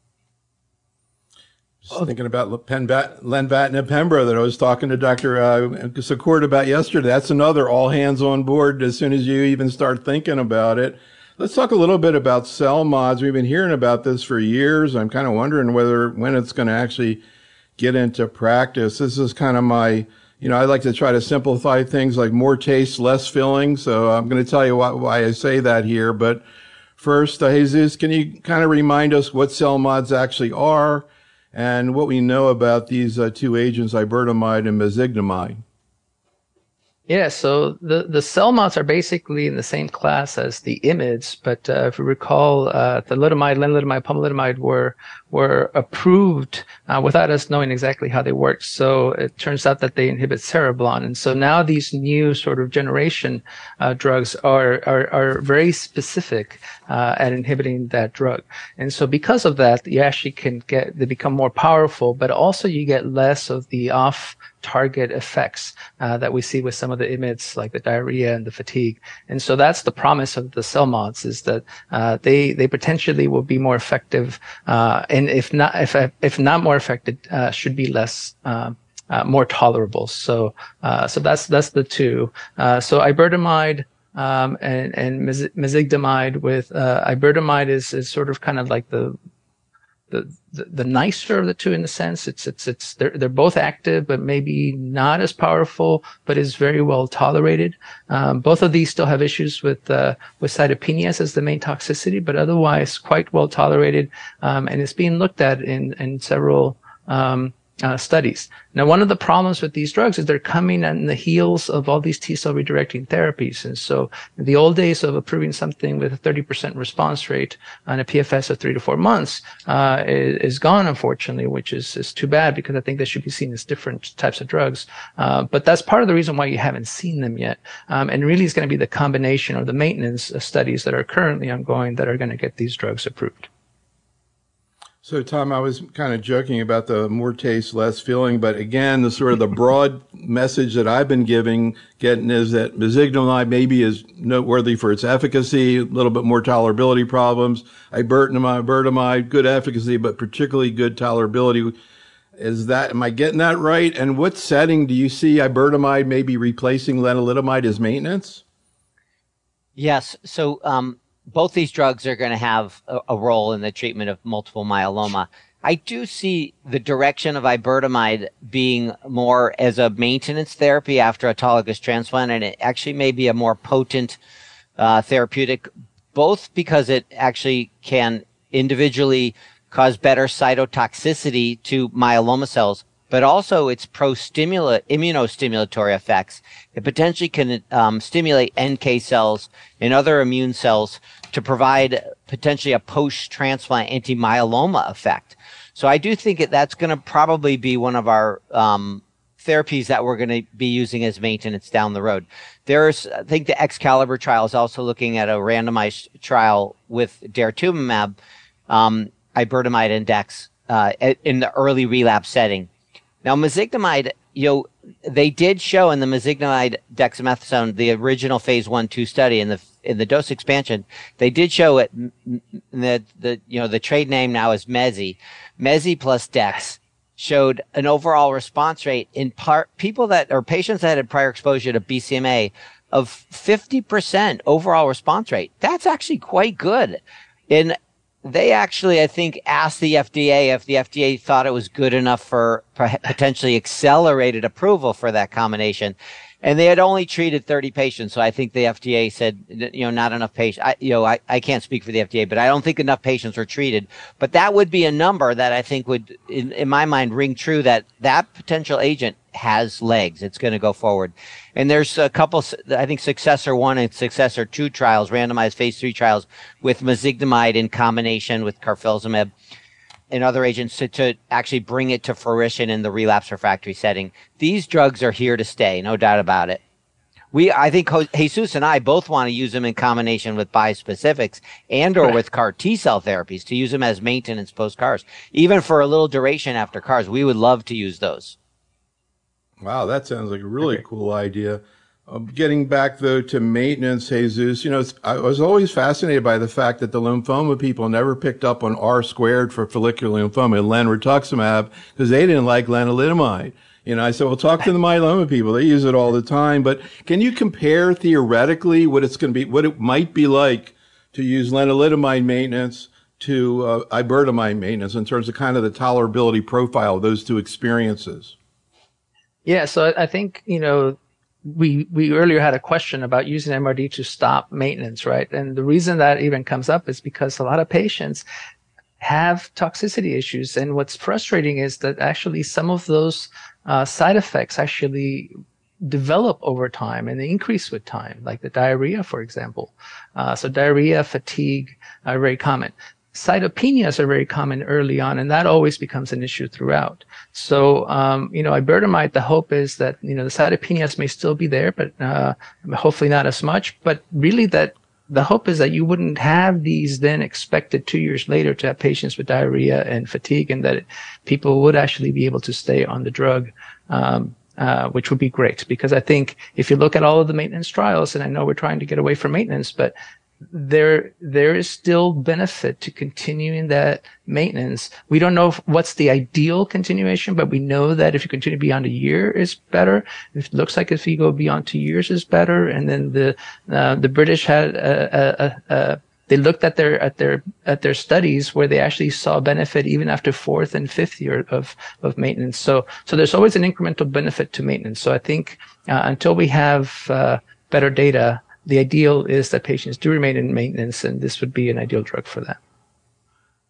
Just thinking about Penbat, lenvatinib Pembro that I was talking to Doctor Uh, Secord about yesterday. That's another all hands on board as soon as you even start thinking about it. Let's talk a little bit about CELMoDs. We've been hearing about this for years. I'm kind of wondering whether when it's going to actually get into practice. This is kind of my, you know, I like to try to simplify things like more taste, less filling. So I'm going to tell you why, why I say that here. But first, uh, Jesus, can you kind of remind us what CELMoDs actually are and what we know about these uh, two agents, iberdomide and mezigdomide? Yeah, so the, the CELMoDs are basically in the same class as the I M I Ds, but uh, if you recall, uh, thalidomide, lenalidomide, pomalidomide were were approved uh, without us knowing exactly how they work. So it turns out that they inhibit cereblon, and so now these new sort of generation uh, drugs are, are are very specific uh, at inhibiting that drug. And so because of that, you actually can get they become more powerful, but also you get less of the off target effects uh, that we see with some of the I M I Ds, like the diarrhea and the fatigue. And so that's the promise of the CELMoDs, is that uh, they they potentially will be more effective, uh, and if not if if not more effective, uh, should be less uh, uh, more tolerable. So uh, so that's that's the two. Uh, so iberdomide um, and and mezigdomide. With uh, iberdomide is is sort of kind of like the The, the the nicer of the two in a sense. It's it's it's they're they're both active, but maybe not as powerful, but is very well tolerated. Um, both of these still have issues with uh, with cytopenias as the main toxicity, but otherwise quite well tolerated. Um, and it's being looked at in in several um, uh, studies. Now, one of the problems with these drugs is they're coming on the heels of all these T-cell redirecting therapies. And so the old days of approving something with a thirty percent response rate and a P F S of three to four months uh, is, is gone, unfortunately, which is, is too bad because I think they should be seen as different types of drugs. Uh, but that's part of the reason why you haven't seen them yet. Um, and really it's going to be the combination or the maintenance studies that are currently ongoing that are going to get these drugs approved. So, Tom, I was kind of joking about the more taste, less feeling, but again, the sort of the broad message that I've been giving, getting is that mezigdomide maybe is noteworthy for its efficacy, a little bit more tolerability problems. Iberdomide, iberdomide, good efficacy, but particularly good tolerability. Is that, am I getting that right? And what setting do you see iberdomide maybe replacing lenalidomide as maintenance? Yes. So, um, both these drugs are going to have a, a role in the treatment of multiple myeloma. I do see the direction of iberdomide being more as a maintenance therapy after autologous transplant, and it actually may be a more potent uh, therapeutic, both because it actually can individually cause better cytotoxicity to myeloma cells, but also its pro-stimula, immunostimulatory effects. It potentially can um, stimulate N K cells and other immune cells to provide potentially a post-transplant anti-myeloma effect. So I do think that that's going to probably be one of our um, therapies that we're going to be using as maintenance down the road. There's, I think the Excalibur trial is also looking at a randomized trial with daratumumab, um, iberdomide and dex uh, in the early relapse setting. Now, mezigdomide, you know, they did show in the mezigdomide dexamethasone, the original phase one, two study in the in the dose expansion, they did show it. The the you know the trade name now is Mezi, Mezi plus dex showed an overall response rate in part people that or patients that had prior exposure to B C M A of fifty percent overall response rate. That's actually quite good. In They actually, I think, asked the F D A if the F D A thought it was good enough for potentially accelerated approval for that combination. And they had only treated thirty patients. So I think the F D A said, you know, not enough patients. I, you know, I, I can't speak for the F D A, but I don't think enough patients were treated. But that would be a number that I think would, in, in my mind, ring true that that potential agent has legs. It's going to go forward. And there's a couple, I think, Successor one and Successor two trials, randomized phase three trials with mezigdomide in combination with carfilzomib and other agents to, to actually bring it to fruition in the relapse refractory setting. These drugs are here to stay, no doubt about it. We, I think Jesus and I both want to use them in combination with bispecifics and or right. with CAR T-cell therapies to use them as maintenance post-CARs. Even for a little duration after CARs, we would love to use those. Wow, that sounds like a really okay. cool idea. Uh, getting back, though, to maintenance, Jesus, you know, I was always fascinated by the fact that the lymphoma people never picked up on R squared for follicular lymphoma and lenrituximab because they didn't like lenalidomide. You know, I said, well, talk to the myeloma people. They use it all the time. But can you compare theoretically what it's going to be, what it might be like to use lenalidomide maintenance to uh, iberdomide maintenance in terms of kind of the tolerability profile of those two experiences? Yeah, so I think, you know, we we earlier had a question about using M R D to stop maintenance, right? And the reason that even comes up is because a lot of patients have toxicity issues. And what's frustrating is that actually some of those uh, side effects actually develop over time and they increase with time, like the diarrhea, for example. Uh, so diarrhea, fatigue are very common. Cytopenias are very common early on, and that always becomes an issue throughout. So, um, you know, iberdomide, the hope is that, you know, the cytopenias may still be there, but uh, hopefully not as much. But really that the hope is that you wouldn't have these then expected two years later to have patients with diarrhea and fatigue, and that it, people would actually be able to stay on the drug, um, uh, which would be great. Because I think if you look at all of the maintenance trials, and I know we're trying to get away from maintenance, but there there is still benefit to continuing that maintenance. We don't know if, what's the ideal continuation, but we know that if you continue beyond a year is better. It looks like if you go beyond two years is better. And then the uh, the British had a, a, a, they looked at their at their at their studies where they actually saw benefit even after fourth and fifth year of of maintenance. So so there's always an incremental benefit to maintenance. So I think uh, until we have uh, better data, the ideal is that patients do remain in maintenance, and this would be an ideal drug for that.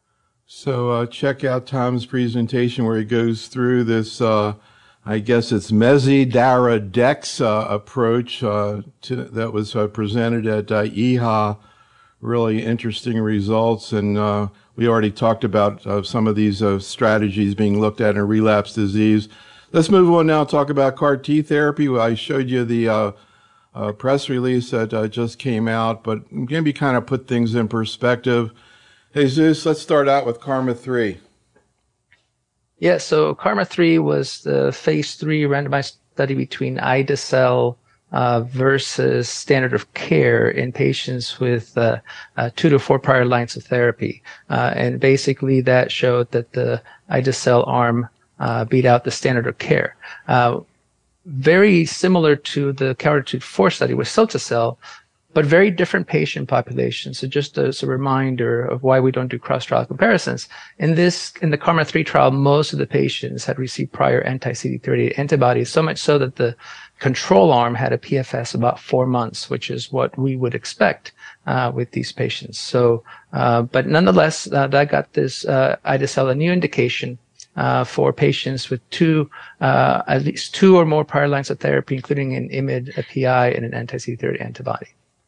So uh, check out Tom's presentation where he goes through this, uh, I guess it's Mezi-Dara-Dex uh, approach uh, to, that was uh, presented at uh, E H A. Really interesting results. And uh, we already talked about uh, some of these uh, strategies being looked at in relapse disease. Let's move on now and talk about C A R T therapy. I showed you the uh, uh, press release that uh, just came out, but maybe kind of put things in perspective. Jesus, let's start out with KarMMa three. Yeah, so KarMMa three was the phase three randomized study between ide-cel uh, versus standard of care in patients with uh, uh, two to four prior lines of therapy. Uh, and basically that showed that the ide-cel arm uh, beat out the standard of care. Uh, very similar to the CARTITUDE four study with cilta-cel, but very different patient populations. So just as a reminder of why we don't do cross-trial comparisons. In this, in the KarMMa three trial, most of the patients had received prior anti-C D thirty-eight antibodies, so much so that the control arm had a P F S about four months, which is what we would expect uh, with these patients. So, uh, but nonetheless, uh, that got this uh, ide-cel a new indication uh, for patients with two, uh, at least two or more prior lines of therapy, including an I M I D, a P I, and an anti-C D thirty-eight antibody.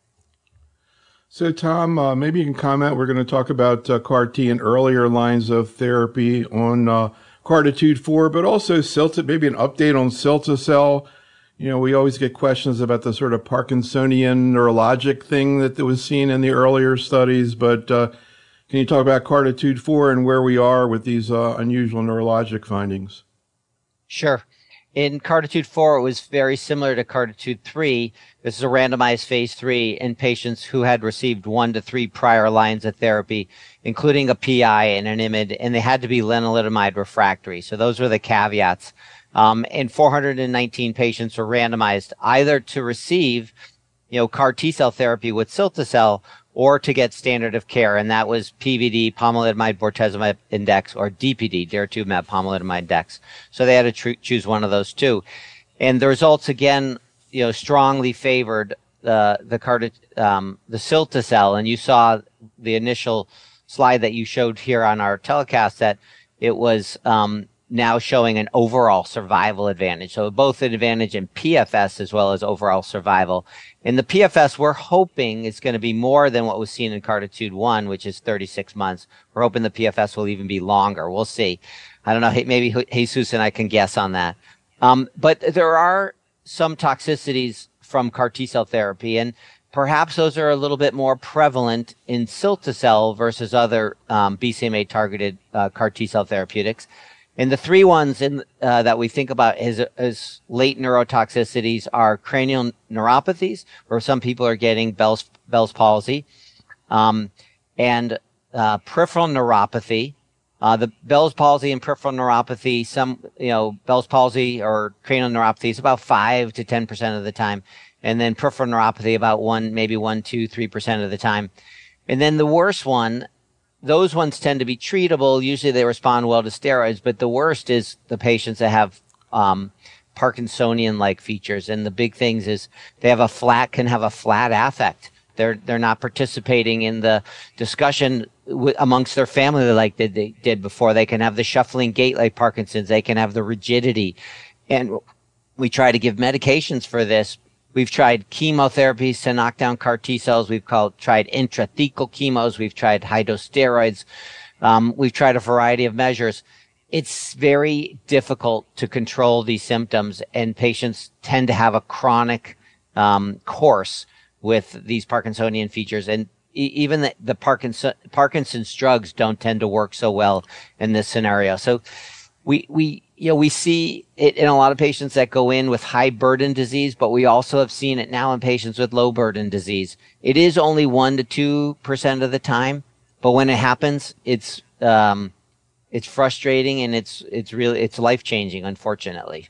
So, Tom, uh, maybe you can comment. We're going to talk about uh, C A R T and earlier lines of therapy on uh, CARTITUDE four, but also cilta, maybe an update on cilta-cel. You know, we always get questions about the sort of Parkinsonian neurologic thing that was seen in the earlier studies, but uh, can you talk about CARTITUDE four and where we are with these uh, unusual neurologic findings? Sure. In CARTITUDE four, it was very similar to CARTITUDE three. This is a randomized phase three in patients who had received one to three prior lines of therapy, including a P I and an I M I D, and they had to be lenalidomide refractory. So those were the caveats. Um, and four hundred nineteen patients were randomized either to receive, you know, CAR T-cell therapy with cilta-cel or to get standard of care, and that was P V D, pomalidomide bortezomib index, or D P D, daratumumab pomalidomide dex. So they had to tr- choose one of those two. And the results, again, you know, strongly favored uh, the CAR T, um, the cilta-cel, and you saw the initial slide that you showed here on our telecast that it was um, now showing an overall survival advantage. So both an advantage in P F S as well as overall survival. In the P F S, we're hoping it's going to be more than what was seen in CARTITUDE one, which is thirty-six months. We're hoping the P F S will even be longer. We'll see. I don't know. Maybe Jesus and I can guess on that. Um, but there are some toxicities from CAR T-cell therapy, and perhaps those are a little bit more prevalent in cilta-cel versus other um, B C M A-targeted uh, CAR T-cell therapeutics. And the three ones in, uh, that we think about as, as late neurotoxicities are cranial neuropathies, where some people are getting Bell's, Bell's palsy, um, and uh, peripheral neuropathy. Uh, the Bell's palsy and peripheral neuropathy, some, you know, Bell's palsy or cranial neuropathy is about five to ten percent of the time. And then peripheral neuropathy about one, maybe one, two, three percent of the time. And then the worst one, those ones tend to be treatable. Usually they respond well to steroids, but the worst is the patients that have um, Parkinsonian-like features. And the big things is they have a flat, can have a flat affect. They're they're not participating in the discussion w- amongst their family like they, they did before. They can have the shuffling gait like Parkinson's. They can have the rigidity. And we try to give medications for this. We've tried chemotherapies to knock down CAR T cells. We've called, tried intrathecal chemos. We've tried high-dose steroids. Um, we've tried a variety of measures. It's very difficult to control these symptoms, and patients tend to have a chronic um, course with these Parkinsonian features. And e- even the, the Parkinson, Parkinson's drugs don't tend to work so well in this scenario. So we, we, you know, we see it in a lot of patients that go in with high burden disease, but we also have seen it now in patients with low burden disease. It is only one to two percent of the time, but when it happens, it's, um, it's frustrating and it's, it's really, it's life changing, unfortunately.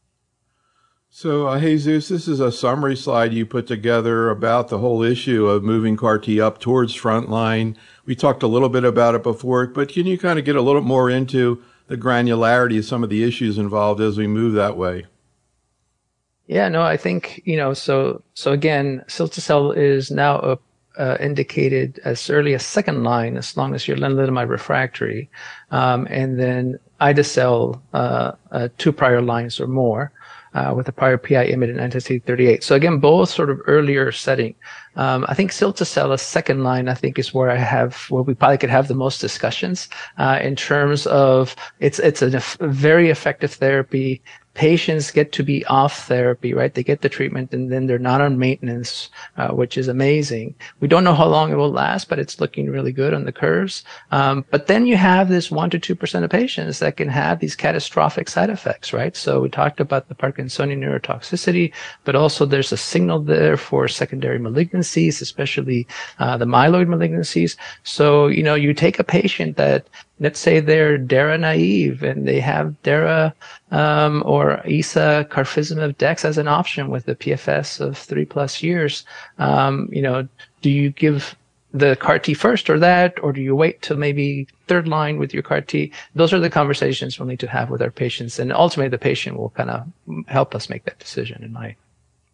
So, uh, Jesus, this is a summary slide you put together about the whole issue of moving CAR T up towards frontline. We talked a little bit about it before, but can you kind of get a little more into the granularity of some of the issues involved as we move that way? Yeah, no, I think, you know, so, so again, cilta-cel is now a uh, indicated as early as second line, as long as you're lenalidomide refractory, um, and then ide-cel uh, uh, two prior lines or more. Uh, with a prior P I IMiD and anti C D thirty-eight. So again, both sort of earlier setting. Um, I think cilta-cel as second line, I think, is where I have, where we probably could have the most discussions, uh, in terms of it's, it's a very effective therapy. Patients get to be off therapy, right? They get the treatment and then they're not on maintenance, uh, which is amazing. We don't know how long it will last, but it's looking really good on the curves. Um, but then you have this one to two percent of patients that can have these catastrophic side effects, right? So we talked about the Parkinsonian neurotoxicity, but also there's a signal there for secondary malignancies, especially, uh, the myeloid malignancies. So, you know, you take a patient that, let's say they're DARA naive and they have DARA um, or E S A carfilzomib dex as an option with a P F S of three plus years. Um, you know, do you give the CAR T first or that, or do you wait till maybe third line with your CAR T? Those are the conversations we'll need to have with our patients, and ultimately the patient will kind of help us make that decision, in my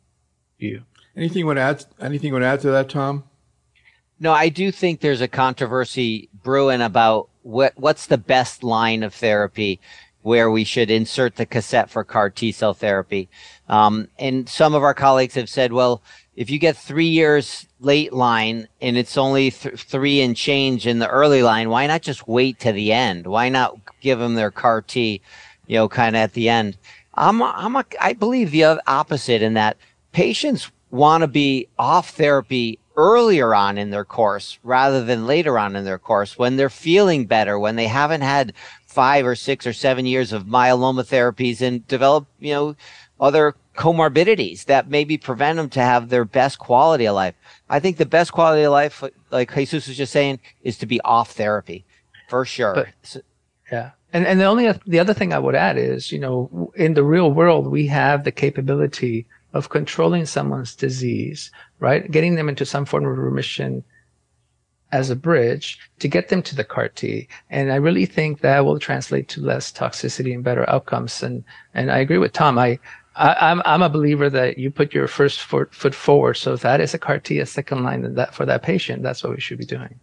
view. Anything you want to add? Anything you want to add to that, Tom? No, I do think there's a controversy brewing about what what's the best line of therapy where we should insert the cassette for CAR T-cell therapy. Um, and some of our colleagues have said, well, if you get three years late line and it's only th- three and change in the early line, why not just wait to the end? Why not give them their CAR T, you know, kind of at the end? I'm, a, I'm a, I believe the opposite in that patients want to be off therapy earlier on in their course rather than later on in their course, when they're feeling better, when they haven't had five or six or seven years of myeloma therapies and develop, you know, other comorbidities that maybe prevent them to have their best quality of life. I think the best quality of life, like Jesus was just saying, is to be off therapy for sure. But, so, yeah. And, and the only, the other thing I would add is, you know, in the real world, we have the capability of controlling someone's disease, right? Getting them into some form of remission as a bridge to get them to the CAR T. And I really think that will translate to less toxicity and better outcomes. And, and I agree with Tom. I, I I'm, I'm a believer that you put your first foot, foot forward. So if that is a CAR T, a second line, then that for that patient, that's what we should be doing.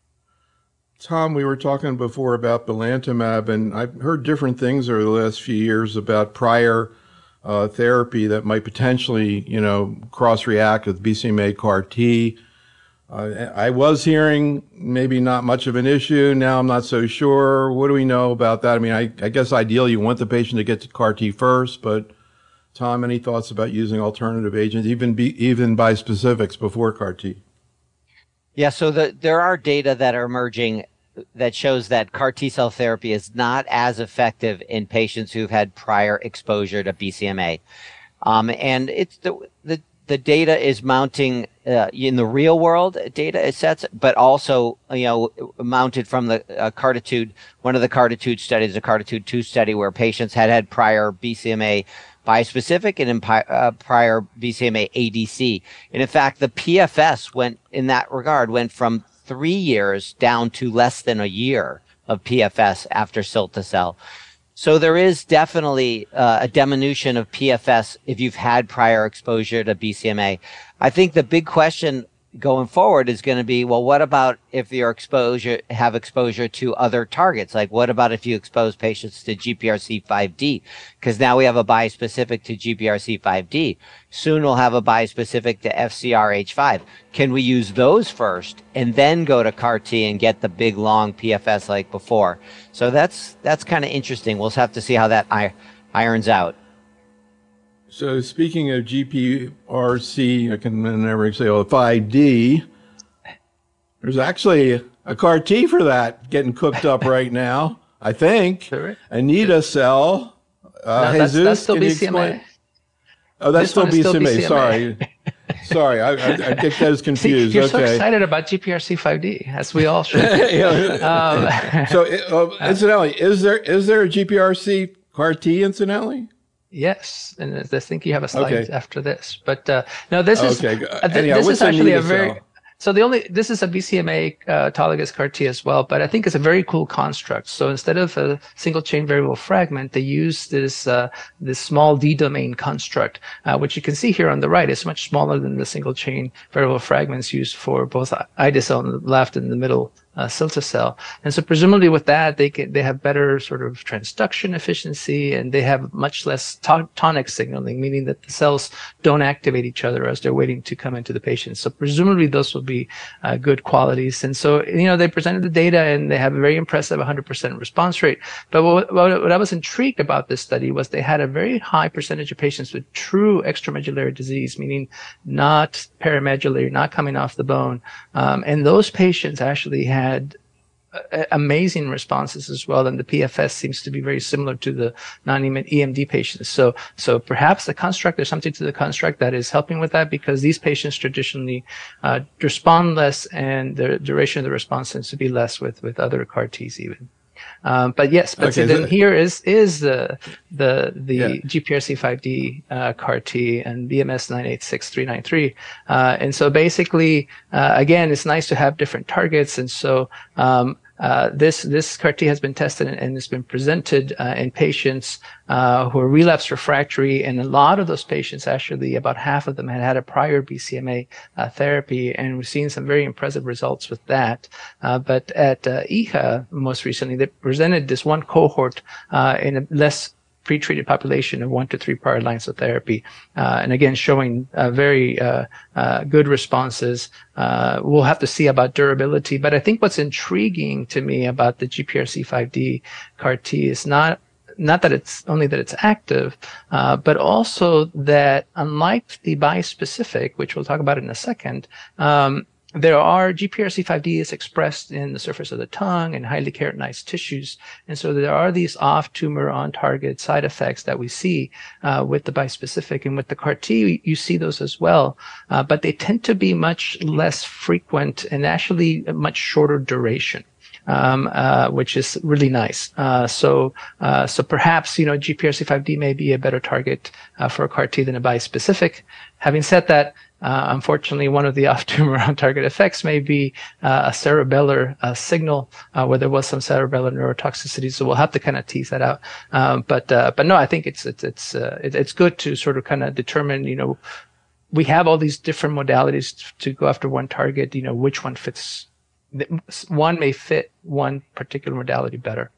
Tom, we were talking before about belantamab, and I've heard different things over the last few years about prior uh, therapy that might potentially, you know, cross-react with B C M A CAR T. Uh, I was hearing maybe not much of an issue. Now I'm not so sure. What do we know about that? I mean, I, I guess ideally you want the patient to get to CAR T first, but Tom, any thoughts about using alternative agents, even be, even bispecifics before CAR T? Yeah, so the, there are data that are emerging that shows that CAR T-cell therapy is not as effective in patients who've had prior exposure to B C M A. Um, and it's the, the, the data is mounting uh, in the real world data sets, but also, you know, mounted from the uh, CARTITUDE, one of the CARTITUDE studies, the CARTITUDE two study, where patients had had prior B C M A bispecific and in pi- uh, prior B C M A A D C. And in fact, the P F S went, in that regard, went from three years down to less than a year of P F S after cilta-cel. So there is definitely uh, a diminution of P F S if you've had prior exposure to B C M A. I think the big question going forward is going to be, well, what about if your exposure have exposure to other targets? Like, what about if you expose patients to G P R C five D? Because now we have a bispecific to G P R C five D. Soon we'll have a bispecific to F C R H five. Can we use those first and then go to CAR T and get the big long P F S like before? So that's that's kind of interesting. We'll have to see how that I- irons out. So speaking of G P R C, I can never say, oh, five D, there's actually a CAR T for that getting cooked up right now, I think. Sure. Anito-cel. Uh, no, that's, Jesus, that's still can you B C M A. explain? Oh, that's still B C M A. Still B C M A. Sorry. Sorry, I, I, I get those confused. See, you're okay. so excited about G P R C five D, as we all should. um, so, uh, incidentally, is there is there a G P R C CAR T, incidentally? Yes, and I think you have a slide okay. after this. But uh, no, this is okay. uh, th- Anyhow, this is actually a very cell? So the only, this is a B C M A uh, autologous CAR T as well, but I think it's a very cool construct. So instead of a single chain variable fragment, they use this uh, this small D domain construct, uh, which you can see here on the right. It's much smaller than the single chain variable fragments used for both ide-cel on the left and the middle uh, cilta-cel. And so presumably with that, they can, they have better sort of transduction efficiency, and they have much less to- tonic signaling, meaning that the cells don't activate each other as they're waiting to come into the patient. So presumably those will be uh, good qualities. And so, you know, they presented the data and they have a very impressive one hundred percent response rate. But what, what, what I was intrigued about this study was they had a very high percentage of patients with true extramedullary disease, meaning not paramedullary, not coming off the bone. Um, and those patients actually had amazing responses as well, and the P F S seems to be very similar to the non-E M D patients. So, so perhaps the construct, there's something to the construct that is helping with that, because these patients traditionally uh, respond less, and the duration of the response tends to be less with with other CAR Ts even. Um, but yes, but okay, so then so, here is is the the the yeah. G P R C five D uh, CAR T and B M S nine eight six three nine three, uh, and so basically uh, again, it's nice to have different targets, and so um, uh, this this CAR T has been tested and, and it's been presented uh, in patients uh, who are relapse refractory, and a lot of those patients, actually about half of them, had had a prior B C M A uh, therapy, and we've seen some very impressive results with that. Uh, but at uh, E H A most recently, they presented this one cohort uh, in a less pre-treated population of one to three prior lines of therapy, uh, and again showing uh, very uh, uh, good responses. Uh, we'll have to see about durability, but I think what's intriguing to me about the G P R C five D CAR T is not not that it's only that it's active, uh, but also that unlike the bispecific, which we'll talk about in a second, um, there are G P R C five D is expressed in the surface of the tongue and highly keratinized tissues. And so there are these off-tumor, on-target side effects that we see uh, with the bispecific. And with the CAR T, you see those as well. Uh, but they tend to be much less frequent and actually a much shorter duration. Um, uh, which is really nice. Uh, so, uh, so perhaps, you know, G P R C five D may be a better target uh, for a CAR T than a bispecific. Having said that, uh, unfortunately, one of the off-tumor on-target effects may be uh, a cerebellar uh, signal, uh, where there was some cerebellar neurotoxicity. So we'll have to kind of tease that out. Um, but, uh, but no, I think it's it's it's uh, it, it's good to sort of kind of determine, you know, we have all these different modalities to go after one target. You know, which one fits. One may fit one particular modality better.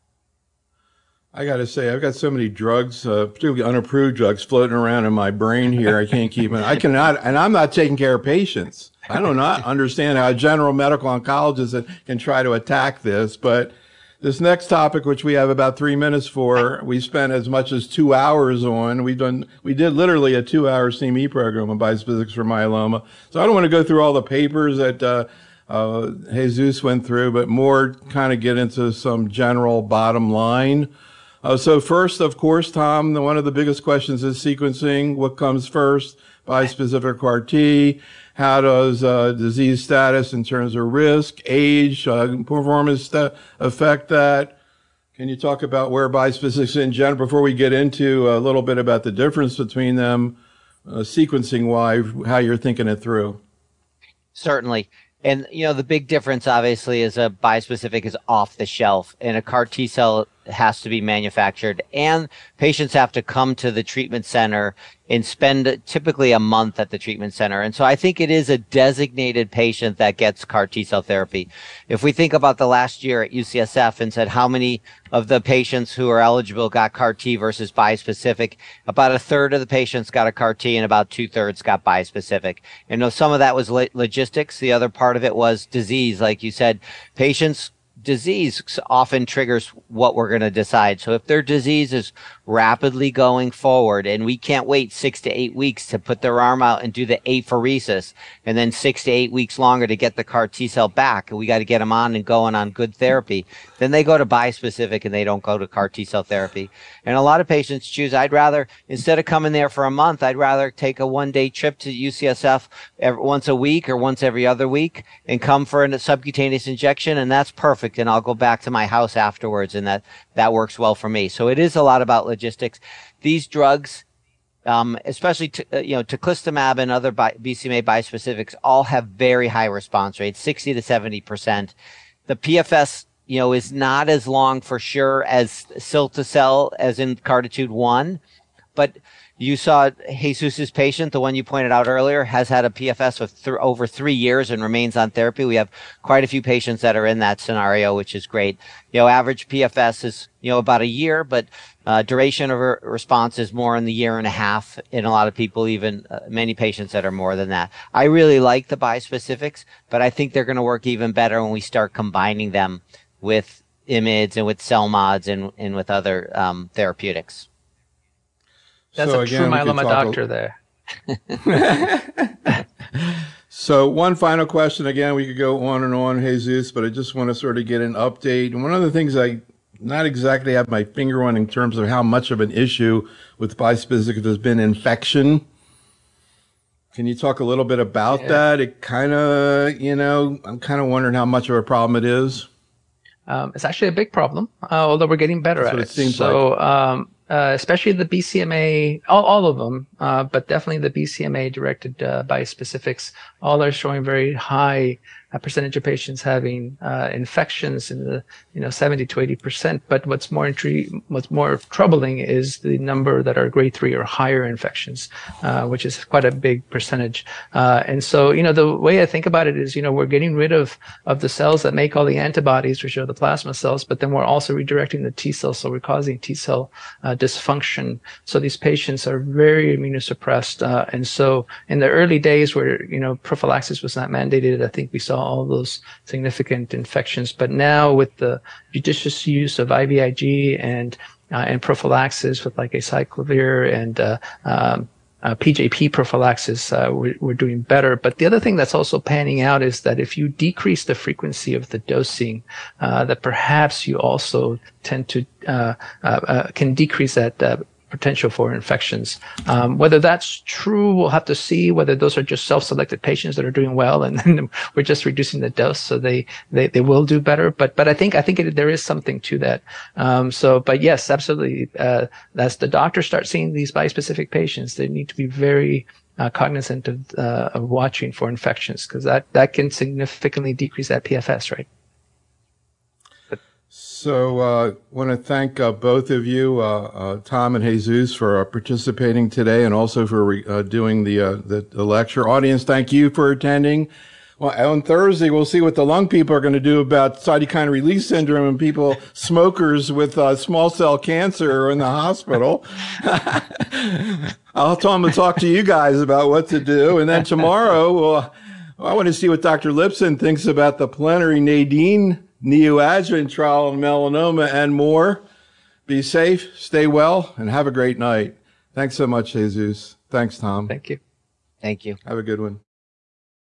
I got to say, I've got so many drugs, uh, particularly unapproved drugs, floating around in my brain here. I can't keep it. I cannot, and I'm not taking care of patients. I do not understand how a general medical oncologist can try to attack this. But this next topic, which we have about three minutes for, we spent as much as two hours on. We've done, we did literally a two-hour C M E program on bispecifics for myeloma. So I don't want to go through all the papers that uh, uh, Jesus went through, but more kind of get into some general bottom line. Uh, so first, of course, Tom, the, one of the biggest questions is sequencing. What comes first? Bispecific CAR T. How does uh, disease status in terms of risk, age, uh, performance st- affect that? Can you talk about where bispecifics in general, before we get into a little bit about the difference between them, uh, sequencing-wise, how you're thinking it through? Certainly. And, you know, the big difference, obviously, is a bispecific is off the shelf, and a CAR T cell has to be manufactured, and patients have to come to the treatment center and spend typically a month at the treatment center. And so I think it is a designated patient that gets CAR T cell therapy. If we think about the last year at U C S F and said how many of the patients who are eligible got CAR T versus bispecific, about a third of the patients got a CAR T and about two thirds got bispecific. And though some of that was logistics, the other part of it was disease. Like you said, patients disease often triggers what we're going to decide. So if their disease is rapidly going forward and we can't wait six to eight weeks to put their arm out and do the apheresis, and then six to eight weeks longer to get the CAR T cell back, and we got to get them on and going on good therapy, then they go to bispecific and they don't go to CAR T cell therapy. And a lot of patients choose, I'd rather, instead of coming there for a month, I'd rather take a one day trip to U C S F every, once a week or once every other week and come for a subcutaneous injection, and that's perfect. And I'll go back to my house afterwards, and that, that works well for me. So it is a lot about logistics. These drugs, um, especially t- uh, you know teclistamab and other bi- B C M A bispecifics all have very high response rates, sixty to seventy percent. The P F S, you know, is not as long for sure as cilta-cel as in CARTITUDE one, but you saw Jesus's patient, the one you pointed out earlier, has had a P F S of th- over three years and remains on therapy. We have quite a few patients that are in that scenario, which is great. You know, average P F S is, you know, about a year, but uh, duration of re- response is more in the year and a half in a lot of people, even uh, many patients that are more than that. I really like the bispecifics, but I think they're going to work even better when we start combining them with I M I Ds and with CELMoDs and, and with other um, therapeutics. That's so a again, true myeloma doctor a... there. So one final question. Again, we could go on and on, Jesus, but I just want to sort of get an update. And one of the things I not exactly have my finger on in terms of how much of an issue with bispecifics has been infection. Can you talk a little bit about yeah. that? It kind of, you know, I'm kind of wondering how much of a problem it is. Um, it's actually a big problem, uh, although we're getting better That's at what it. it seems so, like. um, Uh, especially the B C M A, all, all of them, uh, but definitely the B C M A directed uh, bispecifics, all are showing very high uh, percentage of patients having uh, infections in the you know seventy to eighty percent. But what's more intri- what's more troubling is the number that are grade three or higher infections, uh, which is quite a big percentage. Uh, and so you know the way I think about it is you know we're getting rid of of the cells that make all the antibodies, which are the plasma cells, but then we're also redirecting the T cells, so we're causing T cell uh, dysfunction. So these patients are very immunosuppressed. Uh, and so in the early days where, you know, prophylaxis was not mandated, I think we saw all those significant infections. But now with the judicious use of I V I G and, uh, and prophylaxis with like acyclovir and, uh, um, Uh, P J P prophylaxis, uh, we're, we're doing better. But the other thing that's also panning out is that if you decrease the frequency of the dosing, uh, that perhaps you also tend to, uh, uh, uh can decrease that, uh, potential for infections. Um, whether that's true, we'll have to see whether those are just self-selected patients that are doing well, and then we're just reducing the dose, so they they, they will do better. But but I think I think it, there is something to that. Um, so, but yes, absolutely. Uh, as the doctors start seeing these bispecific patients, they need to be very uh, cognizant of uh, of watching for infections, because that that can significantly decrease that P F S, right? So I uh, want to thank uh, both of you, uh, uh, Tom and Jesus, for uh, participating today and also for re- uh, doing the, uh, the the lecture. Audience, thank you for attending. Well, on Thursday, we'll see what the lung people are going to do about cytokine release syndrome and people, smokers with uh, small cell cancer are in the hospital. I'll tell them to talk to you guys about what to do. And then tomorrow, well, I want to see what Doctor Lipson thinks about the plenary Nadine neoadjuvant trial in melanoma and more. Be safe, stay well, and have a great night. Thanks so much, Jesus. Thanks, Tom. Thank you. Thank you. Have a good one.